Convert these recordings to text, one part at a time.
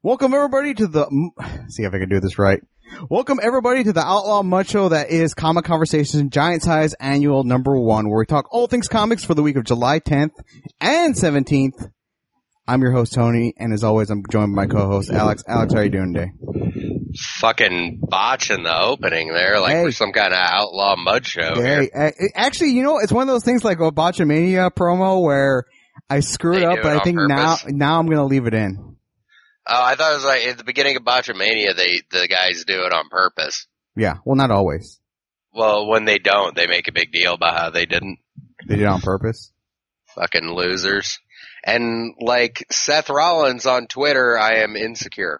Welcome everybody to the, see if I can do this right. Welcome everybody to the Outlaw Mud Show that is Comic Conversations Giant Size Annual #1, where we talk all things comics for the week of July 10th and 17th. I'm your host, Tony, and as always, I'm joined by my co-host, Alex. Alex, how are you doing today? Fucking botching the opening there, like we're some kind of Outlaw Mud Show. Hey, actually, you know, it's one of those things like a Botchamania promo where I screwed up, but I think now I'm going to leave it in. Oh, I thought it was like at the beginning of Botchamania, the guys do it on purpose. Yeah, well, not always. Well, when they don't, they make a big deal about how they didn't. They did it on purpose? Fucking losers. And like Seth Rollins on Twitter, I am insecure.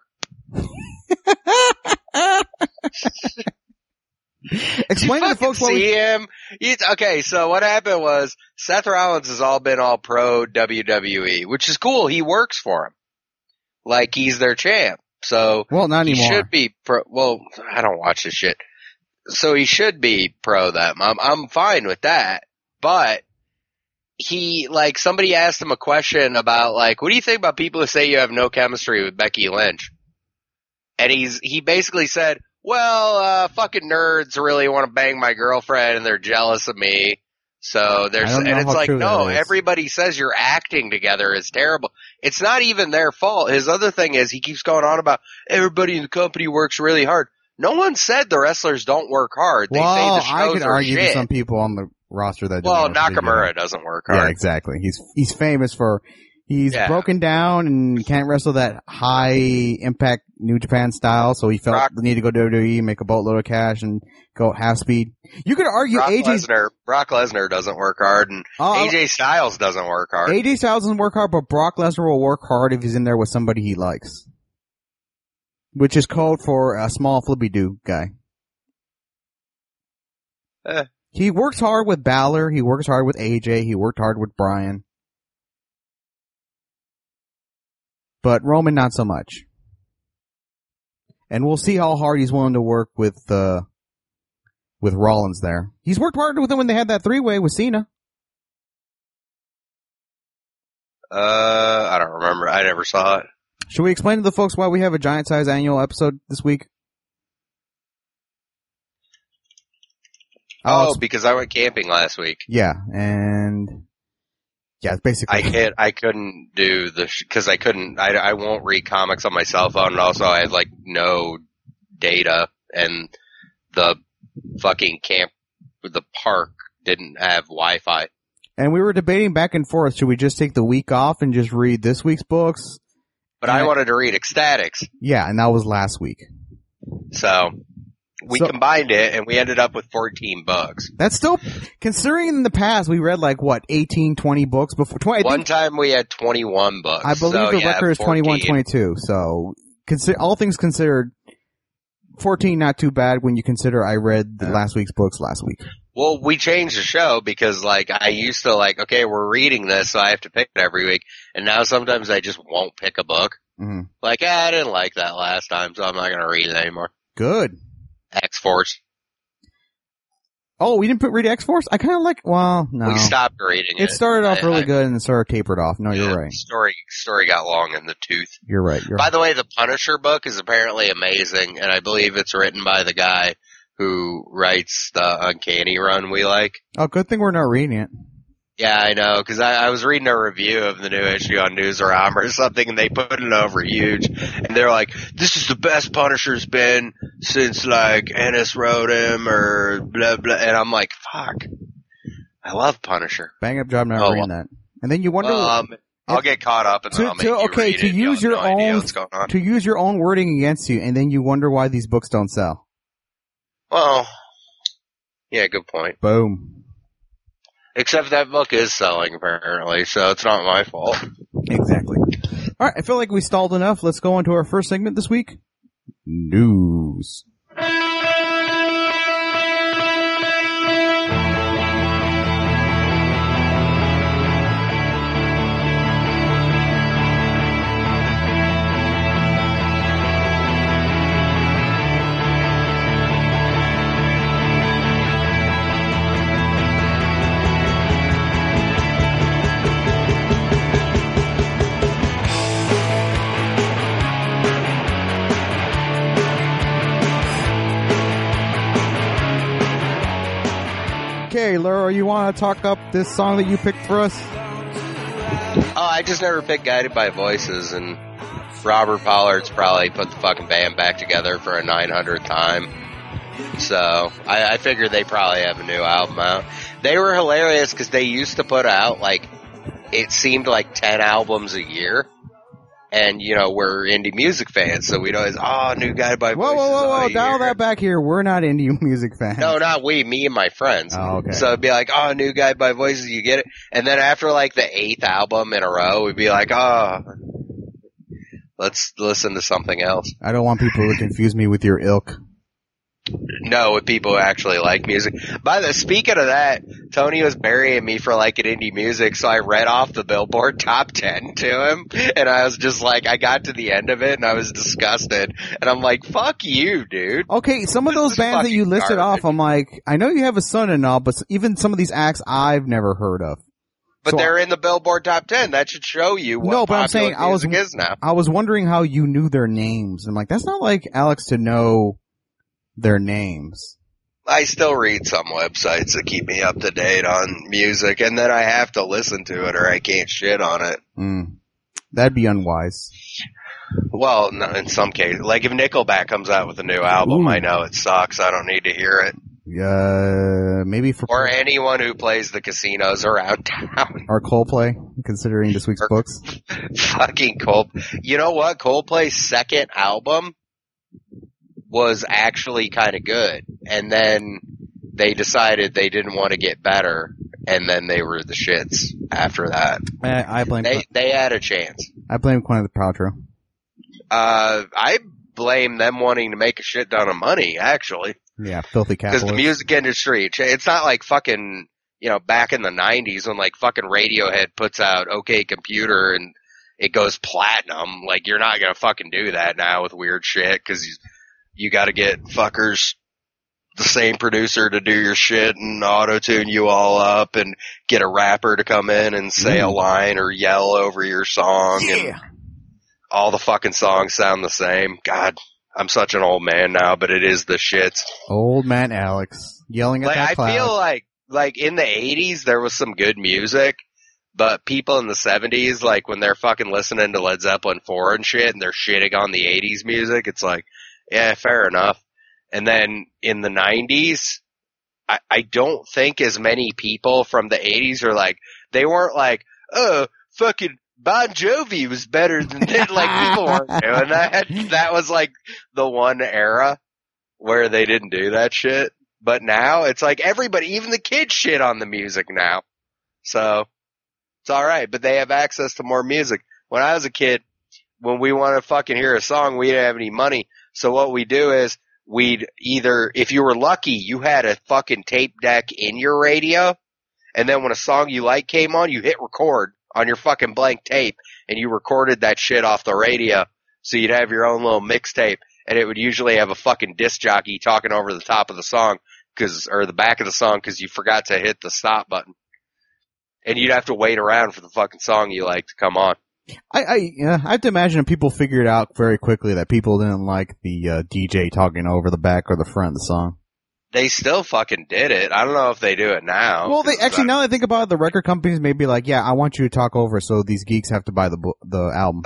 Explain to the folks what see him. Okay, so what happened was Seth Rollins has all been all pro WWE, which is cool. He works for him. Like he's their champ. So well, not anymore. He should be pro. Well, I don't watch this shit. So he should be pro them. I'm fine with that. But he, like, somebody asked him a question about, like, what do you think about people who say you have no chemistry with Becky Lynch? And he basically said, well, fucking nerds really want to bang my girlfriend and they're jealous of me. So and it's like, no, everybody says your acting together is terrible. It's not even their fault. His other thing is he keeps going on about everybody in the company works really hard. No one said the wrestlers don't work hard. They say the shows I could argue shit. to some people on the roster that Nakamura doesn't work hard. Yeah, exactly. He's famous for broken down and can't wrestle that high impact New Japan style, so he felt the need to go to WWE, make a boatload of cash, and go half speed. You could argue Brock Lesnar doesn't work hard, and AJ Styles doesn't work hard. AJ Styles doesn't work hard, but Brock Lesnar will work hard if he's in there with somebody he likes. Which is code for a small flippy-doo guy. He works hard with Balor, he works hard with AJ, he worked hard with Bryan. But Roman, not so much. And we'll see how hard he's willing to work with Rollins there. He's worked hard with him when they had that three-way with Cena. I don't remember. I never saw it. Should we explain to the folks why we have a giant size annual episode this week? Because I went camping last week. Yeah, and yeah, it's basically. I couldn't do because I couldn't. I won't read comics on my cell phone, and also I had like no data, and the fucking camp, the park didn't have Wi-Fi. And we were debating back and forth: should we just take the week off and just read this week's books? But I wanted to read Ecstatics. Yeah, and that was last week. So we combined it, and we ended up with 14 books. That's still, considering in the past we read like, what, 18, 20 books before? One time we had 21 books. I believe the record is 21, 22. So, all things considered, 14 not too bad when you consider I read last week's books last week. Well, we changed the show because, like, I used to, like, okay, we're reading this, so I have to pick it every week. And now sometimes I just won't pick a book. Mm-hmm. Like, I didn't like that last time, so I'm not going to read it anymore. Good. X-Force. Oh, we didn't read X-Force? I kind of like, well, no. We stopped reading it. It started off really good and then sort of tapered off. No, you're right. Story got long in the tooth. You're right. By the way, the Punisher book is apparently amazing, and I believe it's written by the guy who writes the Uncanny Run we like. Oh, good thing we're not reading it. Yeah, I know, because I was reading a review of the new issue on Newsarama or something, and they put it over huge, and they're like, this is the best Punisher's been since, like, Ennis wrote him, or blah, blah, and I'm like, fuck. I love Punisher. Bang up job not reading that. And then you wonder... I'll get caught up and then I'll make you read to use your own to use your own wording against you, and then you wonder why these books don't sell. Well, yeah, good point. Boom. Except that book is selling, apparently, so it's not my fault. Exactly. All right, I feel like we stalled enough. Let's go into our first segment this week. News. Okay, Laura, you want to talk up this song that you picked for us? Oh, I just never picked Guided by Voices, and Robert Pollard's probably put the fucking band back together for a 900th time. So, I figured they probably have a new album out. They were hilarious because they used to put out, like, it seemed like 10 albums a year. And, you know, we're indie music fans, so we'd always, new Guided by Voices. Whoa, dial that back here. We're not indie music fans. No, not we, me and my friends. Oh, okay. So it'd be like, new Guided by Voices, you get it? And then after, like, the 8th album in a row, we'd be like, let's listen to something else. I don't want people to confuse me with your ilk. No, with people who actually like music. Speaking of that, Tony was burying me for liking indie music, so I read off the Billboard top 10 to him, and I was just like, I got to the end of it, and I was disgusted, and I'm like, fuck you, dude. Okay, some of those bands that you listed off, I'm like, I know you have a son and all, but even some of these acts I've never heard of. But so they're in the Billboard top 10. That should show you what popular music is now. I was wondering how you knew their names. I'm like, that's not like Alex to know their names. I still read some websites that keep me up to date on music, and then I have to listen to it or I can't shit on it. That'd be unwise. Well, no, in some cases. Like if Nickelback comes out with a new album, I know it sucks. I don't need to hear it. Maybe for... Or anyone who plays the casinos around town. Or Coldplay, considering this week's books. Fucking Coldplay. You know what? Coldplay's second album was actually kind of good, and then they decided they didn't want to get better, and then they were the shits after that. I blame they had a chance. I blame Gwyneth Paltrow. I blame them wanting to make a shit ton of money, actually. Yeah, filthy capitalists. Because the music industry, it's not like fucking, you know, back in the 90s when like fucking Radiohead puts out OK Computer and it goes platinum. Like, you're not gonna fucking do that now with weird shit, because you gotta get fuckers, the same producer to do your shit and auto-tune you all up and get a rapper to come in and say a line or yell over your song. Yeah. And all the fucking songs sound the same. God, I'm such an old man now, but it is the shits. Old man Alex yelling at that cloud. I feel like in the 80s there was some good music, but people in the 70s, like when they're fucking listening to Led Zeppelin 4 and shit and they're shitting on the 80s music, it's like, yeah, fair enough. And then in the 90s, I don't think as many people from the 80s are like, they weren't like, oh, fucking Bon Jovi was better than that. Like, people weren't doing that. That was like the one era where they didn't do that shit. But now it's like everybody, even the kids shit on the music now. So it's alright, but they have access to more music. When I was a kid, when we wanted to fucking hear a song, we didn't have any money. So what we do is we'd either, if you were lucky, you had a fucking tape deck in your radio. And then when a song you like came on, you hit record on your fucking blank tape and you recorded that shit off the radio. So you'd have your own little mixtape, and it would usually have a fucking disc jockey talking over the top of the song or the back of the song, cause you forgot to hit the stop button. And you'd have to wait around for the fucking song you like to come on. I have to imagine people figured out very quickly that people didn't like the DJ talking over the back or the front of the song. They still fucking did it. I don't know if they do it now. Well, they actually, now that I think about it, the record companies may be like, yeah, I want you to talk over, so these geeks have to buy the album.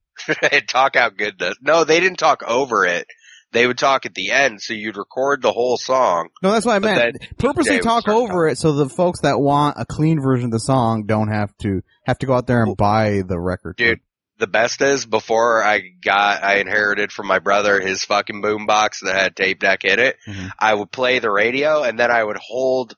Talk out good this. No, they didn't talk over it. They would talk at the end, so you'd record the whole song. No, that's what I meant. Purposely talk over it so the folks that want a clean version of the song don't have to go out there and buy the record. Dude, the best is, before I inherited from my brother his fucking boombox that had tape deck in it, I would play the radio, and then I would hold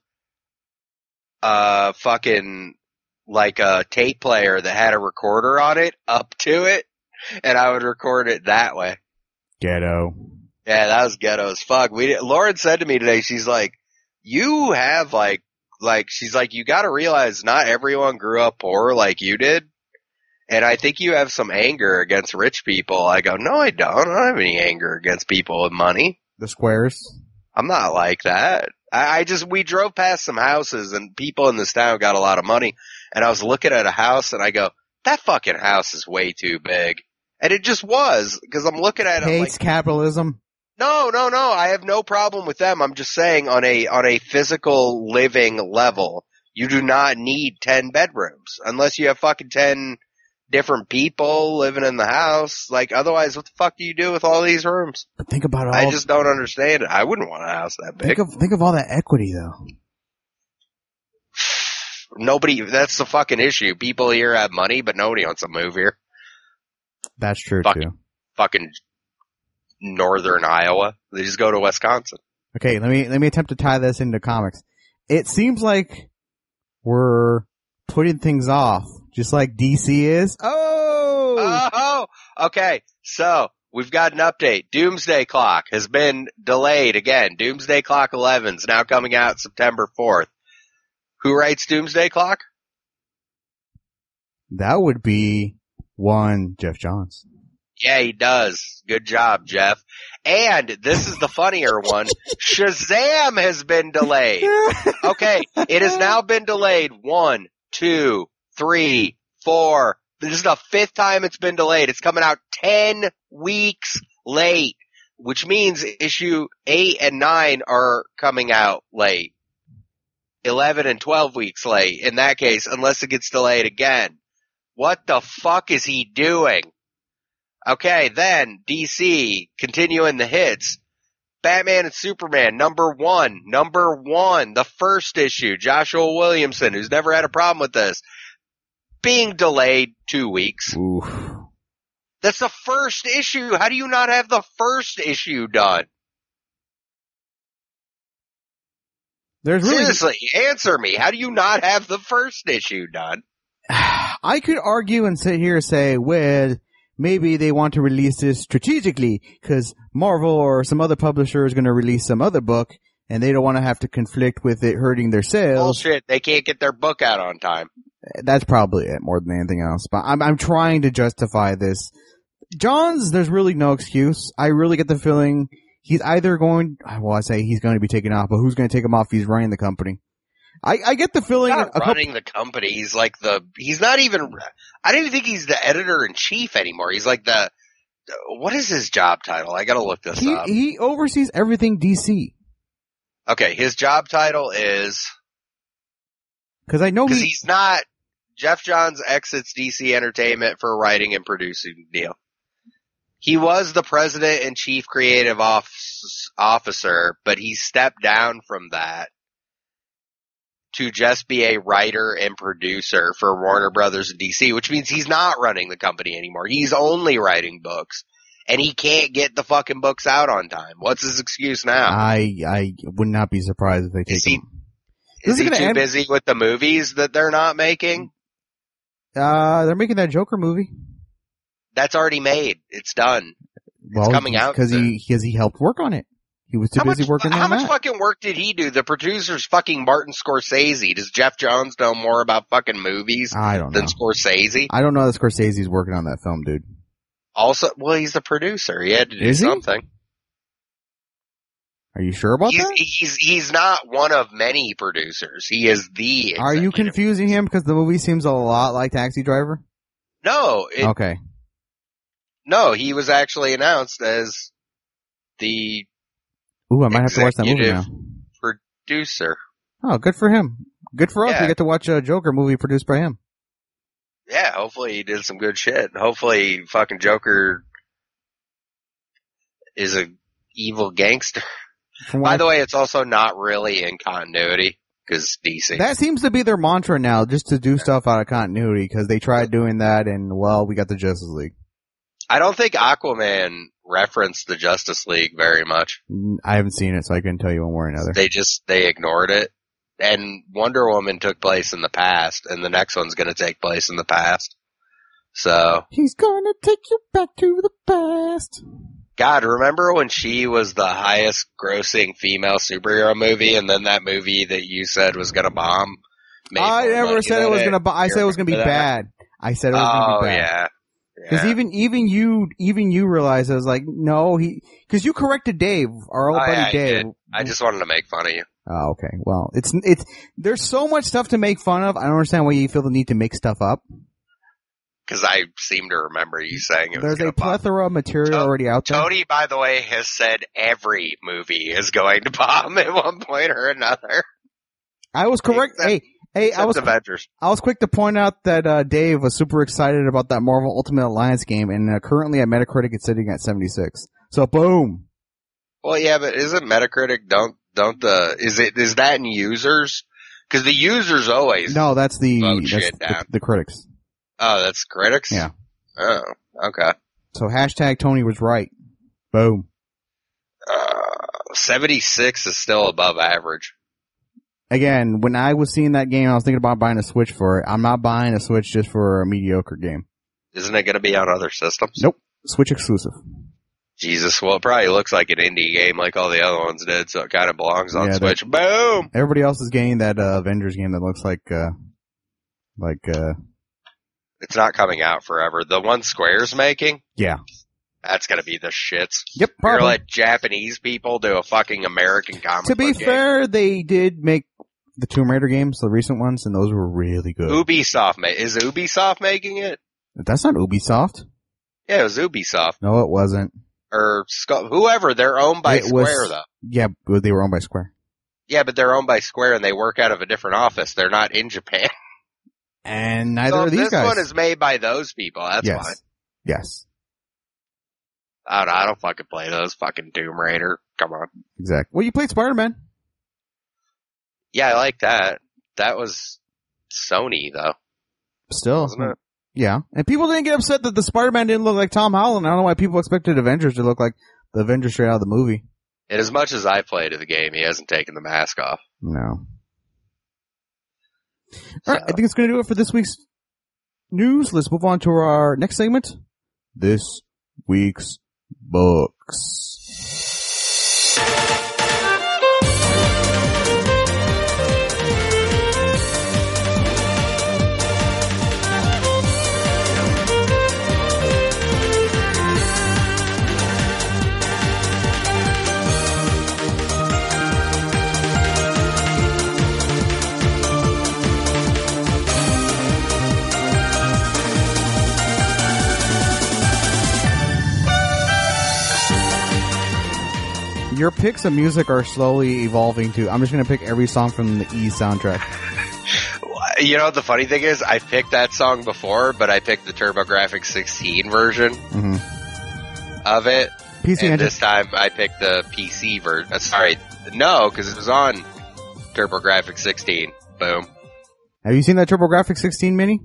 fucking like a tape player that had a recorder on it up to it, and I would record it that way. Ghetto. Yeah, that was ghetto as fuck. Lauren said to me today, she's like, you have she's like, you gotta realize not everyone grew up poor like you did. And I think you have some anger against rich people. I go, no, I don't. I don't have any anger against people with money. The squares? I'm not like that. We drove past some houses and people in this town got a lot of money. And I was looking at a house and I go, that fucking house is way too big. And it just was, because I'm looking at it. Hates capitalism. No. I have no problem with them. I'm just saying on a physical living level, you do not need 10 bedrooms unless you have fucking 10 different people living in the house. Like, otherwise, what the fuck do you do with all these rooms? But think about all. I just don't understand it. I wouldn't want a house that big. Think of all that equity, though. Nobody, that's the fucking issue. People here have money, but nobody wants to move here. That's true, too. Fucking northern Iowa. They just go to Wisconsin. Okay, let me attempt to tie this into comics. It seems like we're putting things off, just like DC is. Oh! Okay. So, we've got an update. Doomsday Clock has been delayed again. Doomsday Clock 11 is now coming out September 4th. Who writes Doomsday Clock? That would be one Jeff Johns. Yeah, he does. Good job, Jeff. And this is the funnier one. Shazam has been delayed. Okay, it has now been delayed 1, 2, 3, 4. This is the 5th time it's been delayed. It's coming out 10 weeks late, which means issue 8 and 9 are coming out late. 11 and 12 weeks late in that case, unless it gets delayed again. What the fuck is he doing? Okay, then DC, continuing the hits. Batman and Superman, number one, the first issue, Joshua Williamson, who's never had a problem with this, being delayed 2 weeks. Oof. That's the first issue. How do you not have the first issue done? Seriously, answer me. How do you not have the first issue done? I could argue and sit here and say, well, maybe they want to release this strategically because Marvel or some other publisher is going to release some other book and they don't want to have to conflict with it hurting their sales. Bullshit. They can't get their book out on time. That's probably it more than anything else. But I'm trying to justify this. Johns, there's really no excuse. I really get the feeling he's either going, well, I say he's going to be taken off, but who's going to take him off? He's running the company. I get the feeling He's not running the company. He's like he's not even, I don't even think he's the editor-in-chief anymore. He's like what is his job title? I gotta look this up. He oversees everything DC. Okay, his job title is, cause I know he's not, Jeff Johns exits DC Entertainment for writing and producing deal. He was the president and chief creative officer, but he stepped down from that to just be a writer and producer for Warner Brothers and DC, which means he's not running the company anymore. He's only writing books, and he can't get the fucking books out on time. What's his excuse now? I would not be surprised if they take him. Is he too busy with the movies that they're not making? They're making that Joker movie. That's already made. It's done. It's coming out because he helped work on it. He was too busy working on that. How much fucking work did he do? The producer's fucking Martin Scorsese. Does Jeff Johns know more about fucking movies than Scorsese? I don't know that Scorsese's working on that film, dude. Also, well, he's the producer. He had to do something. Are you sure about that? He's not one of many producers. He is the executive. Are you confusing him because the movie seems a lot like Taxi Driver? No. Okay. No, he was actually announced as the I might have to watch that movie now. Producer. Oh, good for him. Good for us. We get to watch a Joker movie produced by him. Yeah, hopefully he did some good shit. Hopefully fucking Joker is a evil gangster. By the way, it's also not really in continuity because DC. That seems to be their mantra now, just to do stuff out of continuity because they tried doing that and, well, we got the Justice League. I don't think Aquaman referenced the Justice League very much. I haven't seen it, so I couldn't tell you one way or another. They ignored it. And Wonder Woman took place in the past, and the next one's gonna take place in the past. So. He's gonna take you back to the past. God, remember when she was the highest grossing female superhero movie, and then that movie that you said was gonna bomb? I never said it was gonna bomb. I said it was gonna be bad. I said it was gonna be bad. Yeah. Because even you realized I was like, no, because you corrected Dave, our old buddy Dave. I just wanted to make fun of you. Oh, okay. Well, there's so much stuff to make fun of. I don't understand why you feel the need to make stuff up. because I seem to remember you saying it was There's gonna a plethora of material already out there. Tony, by the way, has said every movie is going to bomb at one point or another. I was correct. Hey, I was Avengers. I was quick to point out that Dave was super excited about that Marvel Ultimate Alliance game, and currently at Metacritic it's sitting at 76. So boom. Well, yeah, but isn't Metacritic is that in users? Because the users always No, that's vote shit down. the critics. Oh, that's critics? Yeah. Oh, okay. So hashtag Tony was right. Boom. 76 is still above average. Again, when I was seeing that game, I was thinking about buying a Switch for it. I'm not buying a Switch just for a mediocre game. Isn't it going to be on other systems? Nope. Switch exclusive. Jesus, well, it probably looks like an indie game like all the other ones did, so it kind of belongs on Switch. Boom! Everybody else is getting that Avengers game that looks like It's not coming out forever. The one Square's making? Yeah. That's gonna be the shits. Yep, probably. You're gonna let Japanese people do a fucking American comic To be book fair, they did make the Tomb Raider games, the recent ones, and those were really good. Is Ubisoft making it? That's not Ubisoft. Yeah, it was Ubisoft. No, it wasn't. Or whoever. They're owned by Square, though. Yeah, but they were owned by Square. Yeah, but they're owned by Square and they work out of a different office. They're not in Japan. And neither are these guys. This one is made by those people. That's fine. Yes. I don't fucking play those fucking Tomb Raider. Come on. Exactly. Well, you played Spider-Man. Yeah, I like that. That was Sony, though. Still. Wasn't it? Yeah. And people didn't get upset that the Spider-Man didn't look like Tom Holland. I don't know why people expected Avengers to look like the Avengers straight out of the movie. And as much as I played the game, he hasn't taken the mask off. No. All right, I think it's going to do it for this week's news. Let's move on to our next segment. This week's books. Your picks of music are slowly evolving to, I'm just going to pick every song from the E soundtrack. You know, the funny thing is, I picked that song before, but I picked the TurboGrafx 16 version of it. PC and engine. this time I picked the PC version. Sorry, no, because it was on TurboGrafx 16. Boom. Have you seen that TurboGrafx 16 mini?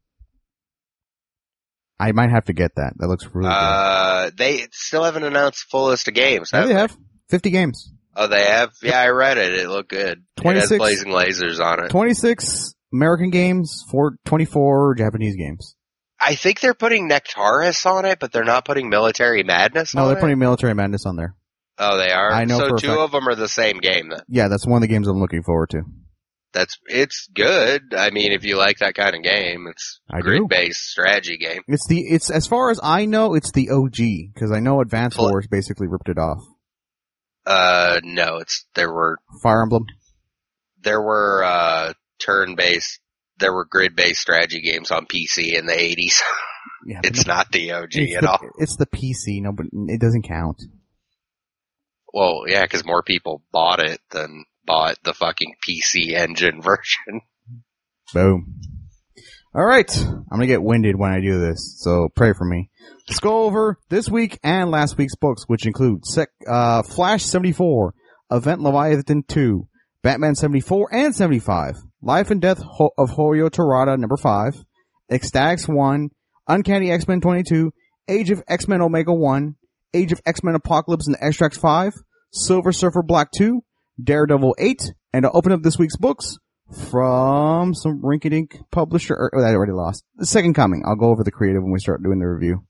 I might have to get that. That looks really good. They still haven't announced full list of games. Yeah, they have. 50 games. Oh, they have? Yeah, I read it. It looked good. 26, it has blazing lasers on it. 26 American games, 24 Japanese games. I think they're putting Nectaris on it, but they're not putting Military Madness on it? No, they're putting Military Madness on there. Oh, they are? I know so for a two fact. of them are the same game then? Yeah, that's one of the games I'm looking forward to. It's good. I mean, if you like that kind of game, it's a grid-based strategy game. It's as far as I know, it's the OG, because I know Advance Wars basically ripped it off. No, there were Fire Emblem. There were turn-based, there were grid-based strategy games on PC in the 80s. Yeah, it's not the OG at all. It's the PC, no, but it doesn't count. Well, yeah, because more people bought it than bought the fucking PC Engine version. Boom. All right. I'm going to get winded when I do this, so pray for me. Let's go over this week and last week's books, which include Flash 74, Event Leviathan 2, Batman 74 and 75, Life and Death of Hoyo Torada number 5, Ecstatics 1, Uncanny X-Men 22, Age of X-Men Omega 1, Age of X-Men Apocalypse and Extracts 5, Silver Surfer Black 2, Daredevil 8, and I'll open up this week's books from some rinky-dink publisher. I already lost. The Second Coming. I'll go over the creative when we start doing the review.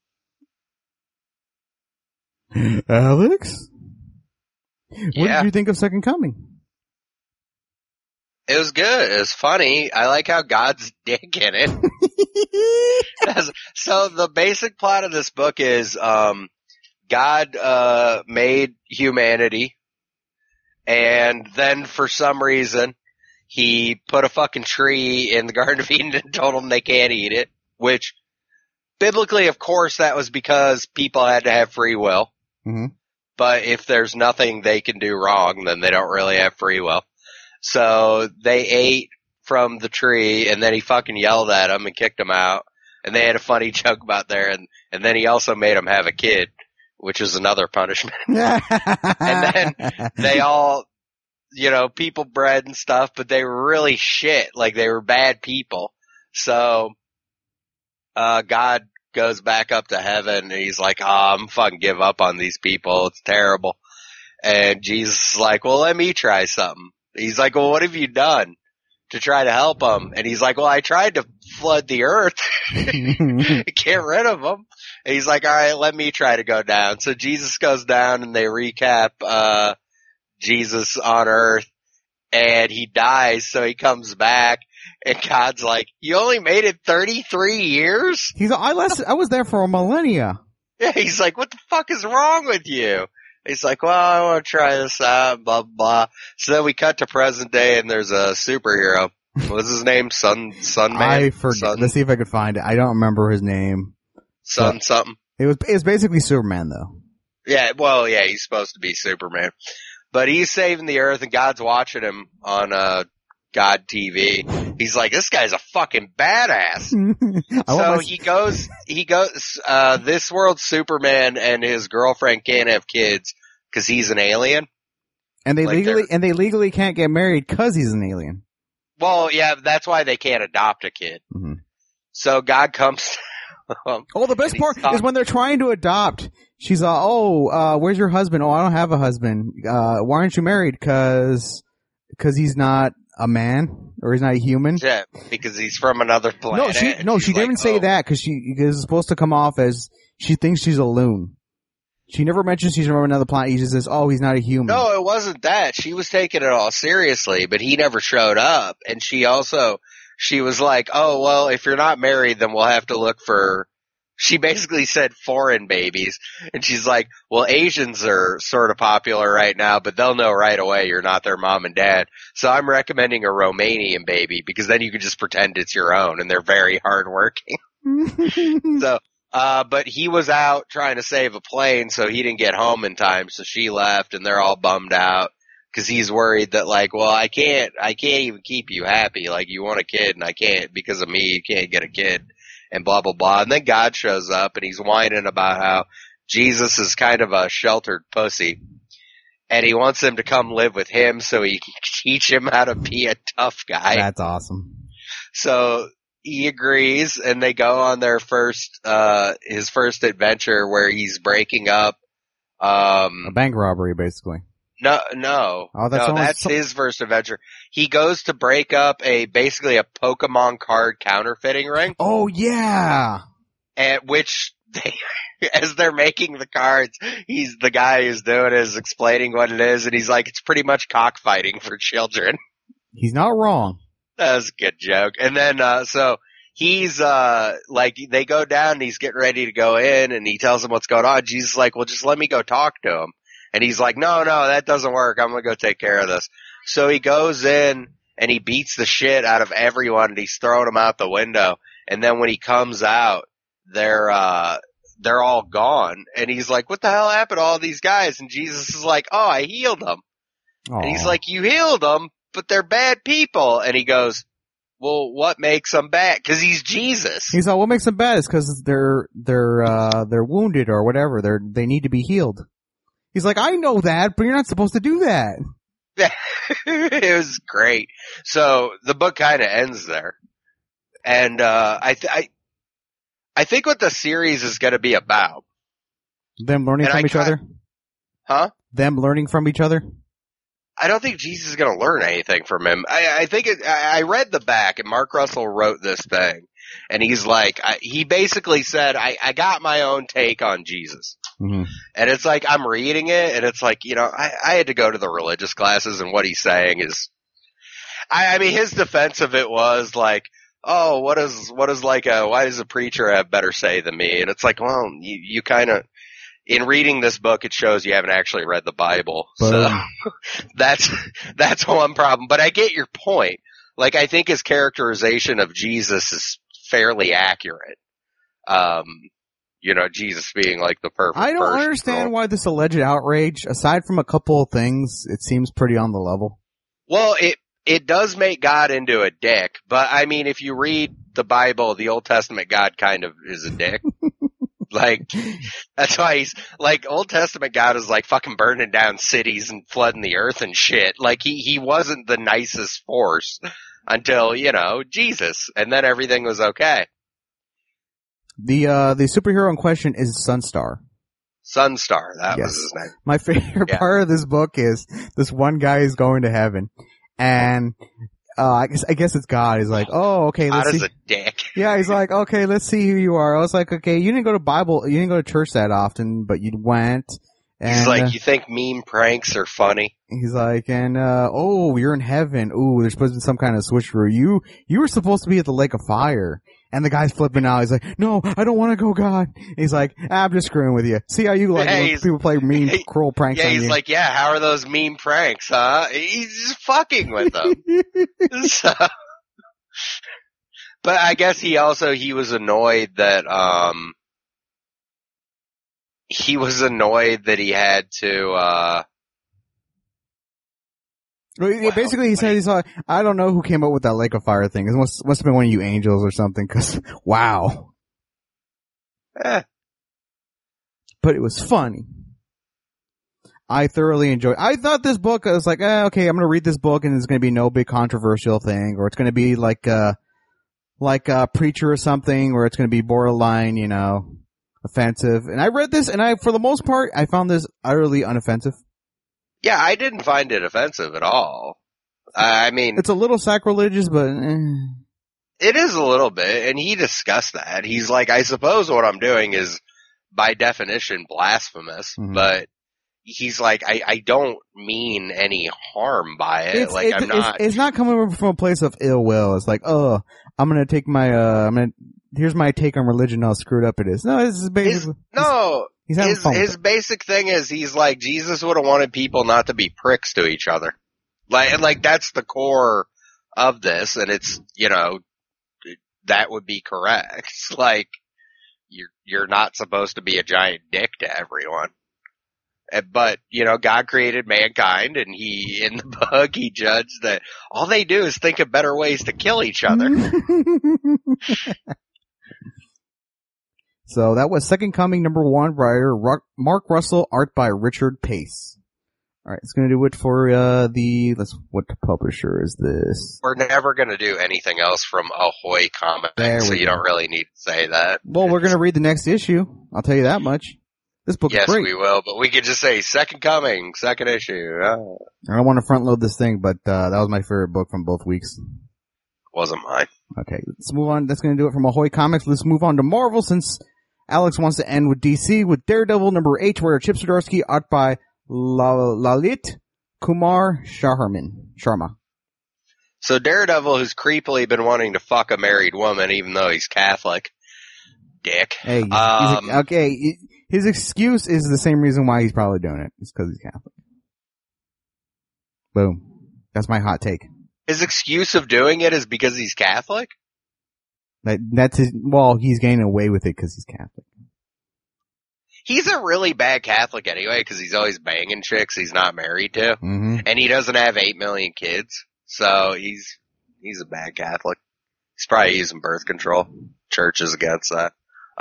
Alex? What did you think of Second Coming? It was good. It was funny. I like how God's dick in it. So the basic plot of this book is God made humanity, and then for some reason he put a fucking tree in the Garden of Eden and told them they can't eat it, which biblically, of course, that was because people had to have free will. Mm-hmm. But if there's nothing they can do wrong, then they don't really have free will. So they ate from the tree, and then he fucking yelled at them and kicked them out. And they had a funny joke about there, and then he also made them have a kid, which is another punishment. And then they all, people bred and stuff, but they were really shit. Like, they were bad people. So, God goes back up to heaven, and he's like, I'm fucking give up on these people. It's terrible. And Jesus is like, well, let me try something. He's like, well, what have you done to try to help them? And he's like, well, I tried to flood the earth, get rid of them. And he's like, all right, let me try to go down. So Jesus goes down, and they recap Jesus on earth, and he dies, so he comes back, and God's like, you only made it 33 years? I was there for a millennia. Yeah, he's like, what the fuck is wrong with you? He's like, well, I want to try this out, blah, blah. So then we cut to present day, and there's a superhero. What's his name? Sunman? I forget. Let's see if I can find it. I don't remember his name. Something. It was basically Superman, though. Yeah, well, yeah, he's supposed to be Superman. But he's saving the earth, and God's watching him on God TV. He's like, this guy's a fucking badass. So he goes, this world's Superman and his girlfriend can't have kids because he's an alien. And they legally can't get married because he's an alien. Well, yeah, that's why they can't adopt a kid. Mm-hmm. So God comes. The best part is when they're trying to adopt. She's like, where's your husband? Oh, I don't have a husband. Why aren't you married? Because he's not a man, or he's not a human. Yeah, because he's from another planet. She didn't say that because it's supposed to come off as she thinks she's a loon. She never mentions she's from another planet. He just says, oh, he's not a human. No, it wasn't that. She was taking it all seriously, but he never showed up. And she was like, oh, well, if you're not married, then we'll have to look for, she basically said foreign babies. And she's like, well, Asians are sort of popular right now, but they'll know right away you're not their mom and dad. So I'm recommending a Romanian baby because then you can just pretend it's your own, and they're very hardworking. So, but he was out trying to save a plane, so he didn't get home in time. So she left, and they're all bummed out because he's worried that, like, well, I can't even keep you happy. Like, you want a kid, and I can't because of me. You can't get a kid, and blah blah blah. And then God shows up, and he's whining about how Jesus is kind of a sheltered pussy, and he wants him to come live with him so he can teach him how to be a tough guy. That's awesome. So he agrees, and they go on their his first adventure where he's breaking up, a bank robbery, basically. No. Oh, that's his first adventure. He goes to break up basically a Pokemon card counterfeiting ring. Oh, yeah. At which as they're making the cards, the guy who's doing it is explaining what it is, and he's like, it's pretty much cockfighting for children. He's not wrong. That was a good joke. And then, so he's, like, they go down, and he's getting ready to go in, and he tells him what's going on. Jesus is like, well, just let me go talk to him. And he's like, no, that doesn't work. I'm going to go take care of this. So he goes in, and he beats the shit out of everyone, and he's throwing them out the window. And then when he comes out, they're all gone. And he's like, what the hell happened to all these guys? And Jesus is like, oh, I healed them. Aww. And he's like, you healed them, but they're bad people. And he goes, well, what makes them bad? Because he's Jesus. He's like, what makes them bad is because they're wounded or whatever. They need to be healed. He's like, I know that, but you're not supposed to do that. It was great. So the book kind of ends there. And, I think what the series is going to be about. Them learning from each other? Huh? Them learning from each other? I don't think Jesus is going to learn anything from him. I think I read the back, and Mark Russell wrote this thing, and he's like, he basically said, I got my own take on Jesus. Mm-hmm. And it's like, I'm reading it, and it's like, I had to go to the religious classes, and what he's saying is, I mean, his defense of it was like, oh, why does a preacher have better say than me? And it's like, well, you kind of, in reading this book, it shows you haven't actually read the Bible. So that's one problem. But I get your point. Like, I think his characterization of Jesus is fairly accurate. Jesus being like the perfect I don't person. understand why this alleged outrage, aside from a couple of things, it seems pretty on the level. Well, it does make God into a dick, but I mean, if you read the Bible, the Old Testament God kind of is a dick. Like, that's why he's, like, Old Testament God is like fucking burning down cities and flooding the earth and shit. Like, he wasn't the nicest force until, Jesus, and then everything was okay. The superhero in question is Sunstar. Sunstar, that was his name. My favorite part of this book is this one guy is going to heaven, and I guess it's God. He's like, oh, okay, let's see. God is a dick. Yeah, he's like, okay, let's see who you are. I was like, okay, you didn't go to church that often, but you went. And, he's like, you think meme pranks are funny? He's like, oh, you're in heaven. Ooh, there's supposed to be some kind of switcheroo. You were supposed to be at the lake of fire. And the guy's flipping out. He's like, no, I don't want to go, God. He's like, I'm just screwing with you. See how you like when people play mean, cruel pranks on you. Yeah, he's like, yeah, how are those mean pranks, huh? He's just fucking with them. So, but I guess he was annoyed that, he had to, basically, he said, he's like, I don't know who came up with that lake of fire thing. It must have been one of you angels or something, cause, wow. But it was funny. I thoroughly enjoyed. I thought this book, I was like, okay, I'm gonna read this book and it's gonna be no big controversial thing, or it's gonna be like a Preacher or something, where it's gonna be borderline, offensive. And I read this, and for the most part, I found this utterly unoffensive. Yeah, I didn't find it offensive at all. I mean, it's a little sacrilegious, but it is a little bit, and he discussed that. He's like, I suppose what I'm doing is by definition blasphemous, but he's like, I don't mean any harm by it. It's not coming from a place of ill will. It's like, oh, I'm gonna take my, here's my take on religion, how screwed up it is. No, this is basically, his basic thing is he's like, Jesus would have wanted people not to be pricks to each other. Like that's the core of this, and it's, that would be correct. Like, you're not supposed to be a giant dick to everyone. But, God created mankind, and in the book, he judged that all they do is think of better ways to kill each other. So that was Second Coming #1, writer Mark Russell, art by Richard Pace. Alright, it's gonna do it for, what publisher is this? We're never gonna do anything else from Ahoy Comics, so you don't really need to say that. Well, we're gonna read the next issue. I'll tell you that much. This book is great. Yes, we will, but we could just say Second Coming, second issue. Oh. I don't want to front load this thing, but, that was my favorite book from both weeks. Wasn't mine. Okay, let's move on. That's gonna do it from Ahoy Comics. Let's move on to Marvel, since Alex wants to end with DC, with Daredevil #8, where Chip Zdarsky, art by Lalit Kumar Sharma. So Daredevil, who's creepily been wanting to fuck a married woman, even though he's Catholic. Dick. Hey, okay, his excuse is the same reason why he's probably doing it. It's because he's Catholic. Boom. That's my hot take. His excuse of doing it is because he's Catholic? That's he's getting away with it because he's Catholic. He's a really bad Catholic anyway, because he's always banging chicks he's not married to. Mm-hmm. And he doesn't have 8 million kids. So he's a bad Catholic. He's probably using birth control. Church is against that.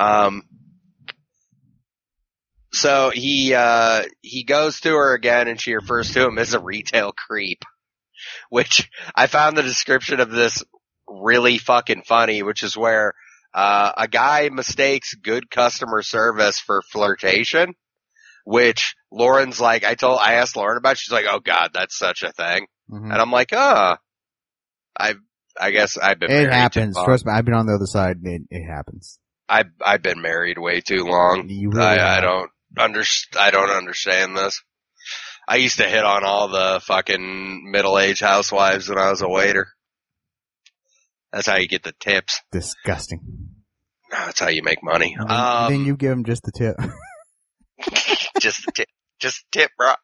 So he goes to her again, and she refers to him as a retail creep. Which, I found the description of this really fucking funny, which is where a guy mistakes good customer service for flirtation, which Lauren's like, I asked Lauren about it, she's like, oh god, that's such a thing. Mm-hmm. And I'm like, I guess I've been married. It happens. Trust me, I've been on the other side. It happens. I've been married way too long. I don't understand this. I used to hit on all the fucking middle-aged housewives when I was a waiter. That's how you get the tips. Disgusting. That's how you make money. Then you give them just the tip. Just the tip. Just the tip, bro.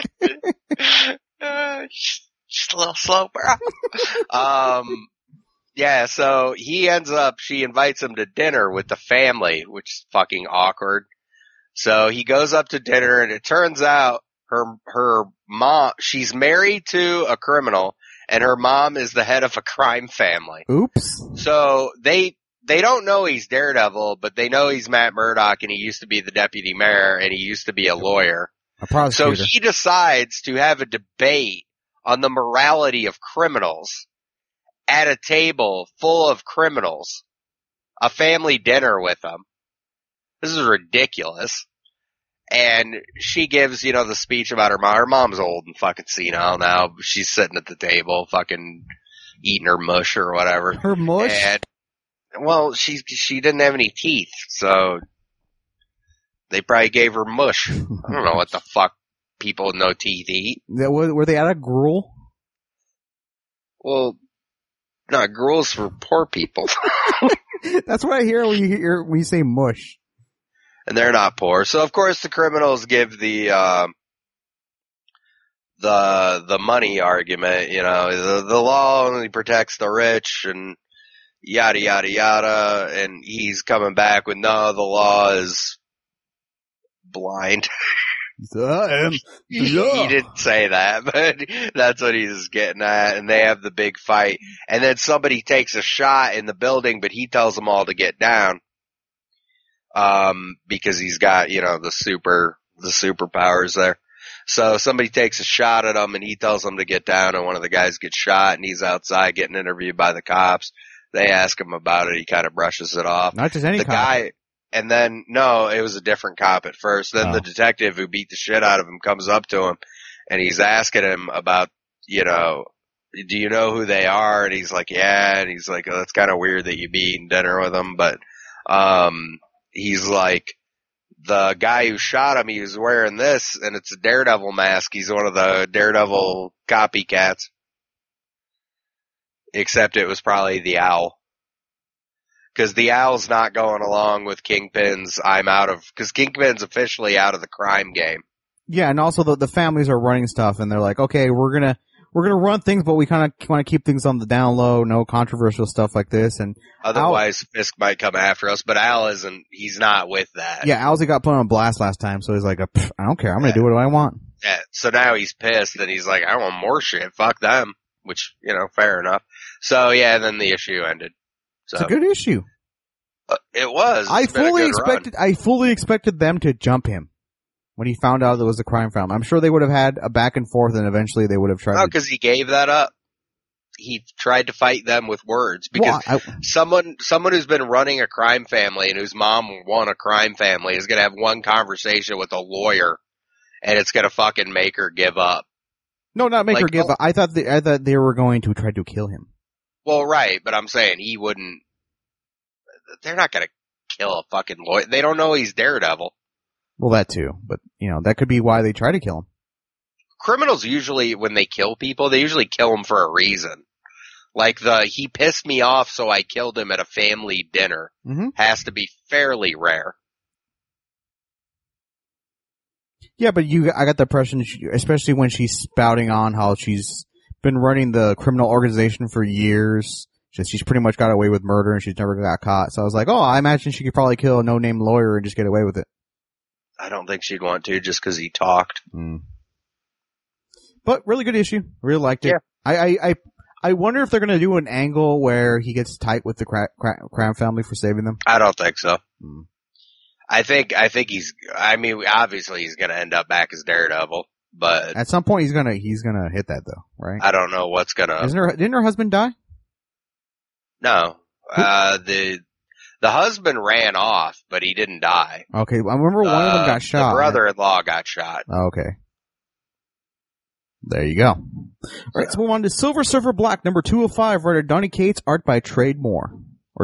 Just a little slow, bro. Yeah, so she invites him to dinner with the family, which is fucking awkward. So he goes up to dinner, and it turns out her mom, she's married to a criminal, and her mom is the head of a crime family. Oops. So they don't know he's Daredevil, but they know he's Matt Murdock, and he used to be the deputy mayor, and he used to be a lawyer. A prosecutor. So he decides to have a debate on the morality of criminals at a table full of criminals, a family dinner with them. This is ridiculous. And she gives, the speech about her mom. Her mom's old and fucking senile now. She's sitting at the table, fucking eating her mush or whatever. Her mush? And, well, she didn't have any teeth, so they probably gave her mush. I don't know what the fuck people with no teeth eat. Were they out of gruel? Well, no, gruel's for poor people. That's what I hear when you say mush. And they're not poor. So of course the criminals give the money argument, the law only protects the rich and yada yada yada, and he's coming back with no, the law is blind. He didn't say that, but that's what he's getting at, and they have the big fight, and then somebody takes a shot in the building, but he tells them all to get down. Because he's got, the superpowers there. So somebody takes a shot at him and he tells them to get down, and one of the guys gets shot and he's outside getting interviewed by the cops. They ask him about it. He kind of brushes it off. Not just any the cop. Guy, and then, no, it was a different cop at first. Then the detective who beat the shit out of him comes up to him and he's asking him about, do you know who they are? And he's like, yeah. And he's like, oh, that's kind of weird that you be eating dinner with them. But, he's like, the guy who shot him, he was wearing this, and it's a Daredevil mask. He's one of the Daredevil copycats. Except it was probably the Owl. Because the Owl's not going along with Kingpin's because Kingpin's officially out of the crime game. Yeah, and also the families are running stuff, and they're like, okay, we're gonna run things, but we kind of want to keep things on the down low, no controversial stuff like this. And otherwise, Fisk might come after us. But Al isn't. He's not with that. Yeah, Owlsy got put on blast last time, so he's like, I don't care. I'm gonna do what I want. Yeah. So now he's pissed, and he's like, I want more shit. Fuck them. Which, fair enough. So yeah, then the issue ended. So it's a good issue. It was. I fully expected them to jump him when he found out there was a crime family. I'm sure they would have had a back and forth, and eventually they would have tried. No, because he gave that up. He tried to fight them with words because someone who's been running a crime family and whose mom won a crime family is going to have one conversation with a lawyer, and it's going to fucking make her give up. No, not make her give up. I thought they were going to try to kill him. Well, right, but I'm saying he wouldn't. They're not going to kill a fucking lawyer. They don't know he's Daredevil. Well, that too, but that could be why they try to kill him. Criminals usually, when they kill people, they usually kill them for a reason. Like he pissed me off, so I killed him at a family dinner. Mm-hmm. Has to be fairly rare. Yeah, but I got the impression, especially when she's spouting on how she's been running the criminal organization for years. She's pretty much got away with murder and she's never got caught. So I was like, I imagine she could probably kill a no-name lawyer and just get away with it. I don't think she'd want to just because he talked. But really good issue. Really liked it. Yeah. I wonder if they're going to do an angle where he gets tight with the crime family for saving them. I don't think so. I think obviously he's going to end up back as Daredevil, but at some point he's going to hit that though, right? I don't know what's going to. Didn't her husband die? No. The husband ran off, but he didn't die. Okay, I remember one of them got shot. The brother-in-law got shot. Okay. There you go. All right, let's move on to Silver Surfer Black, number 205, writer Donny Cates, art by Trad Moore.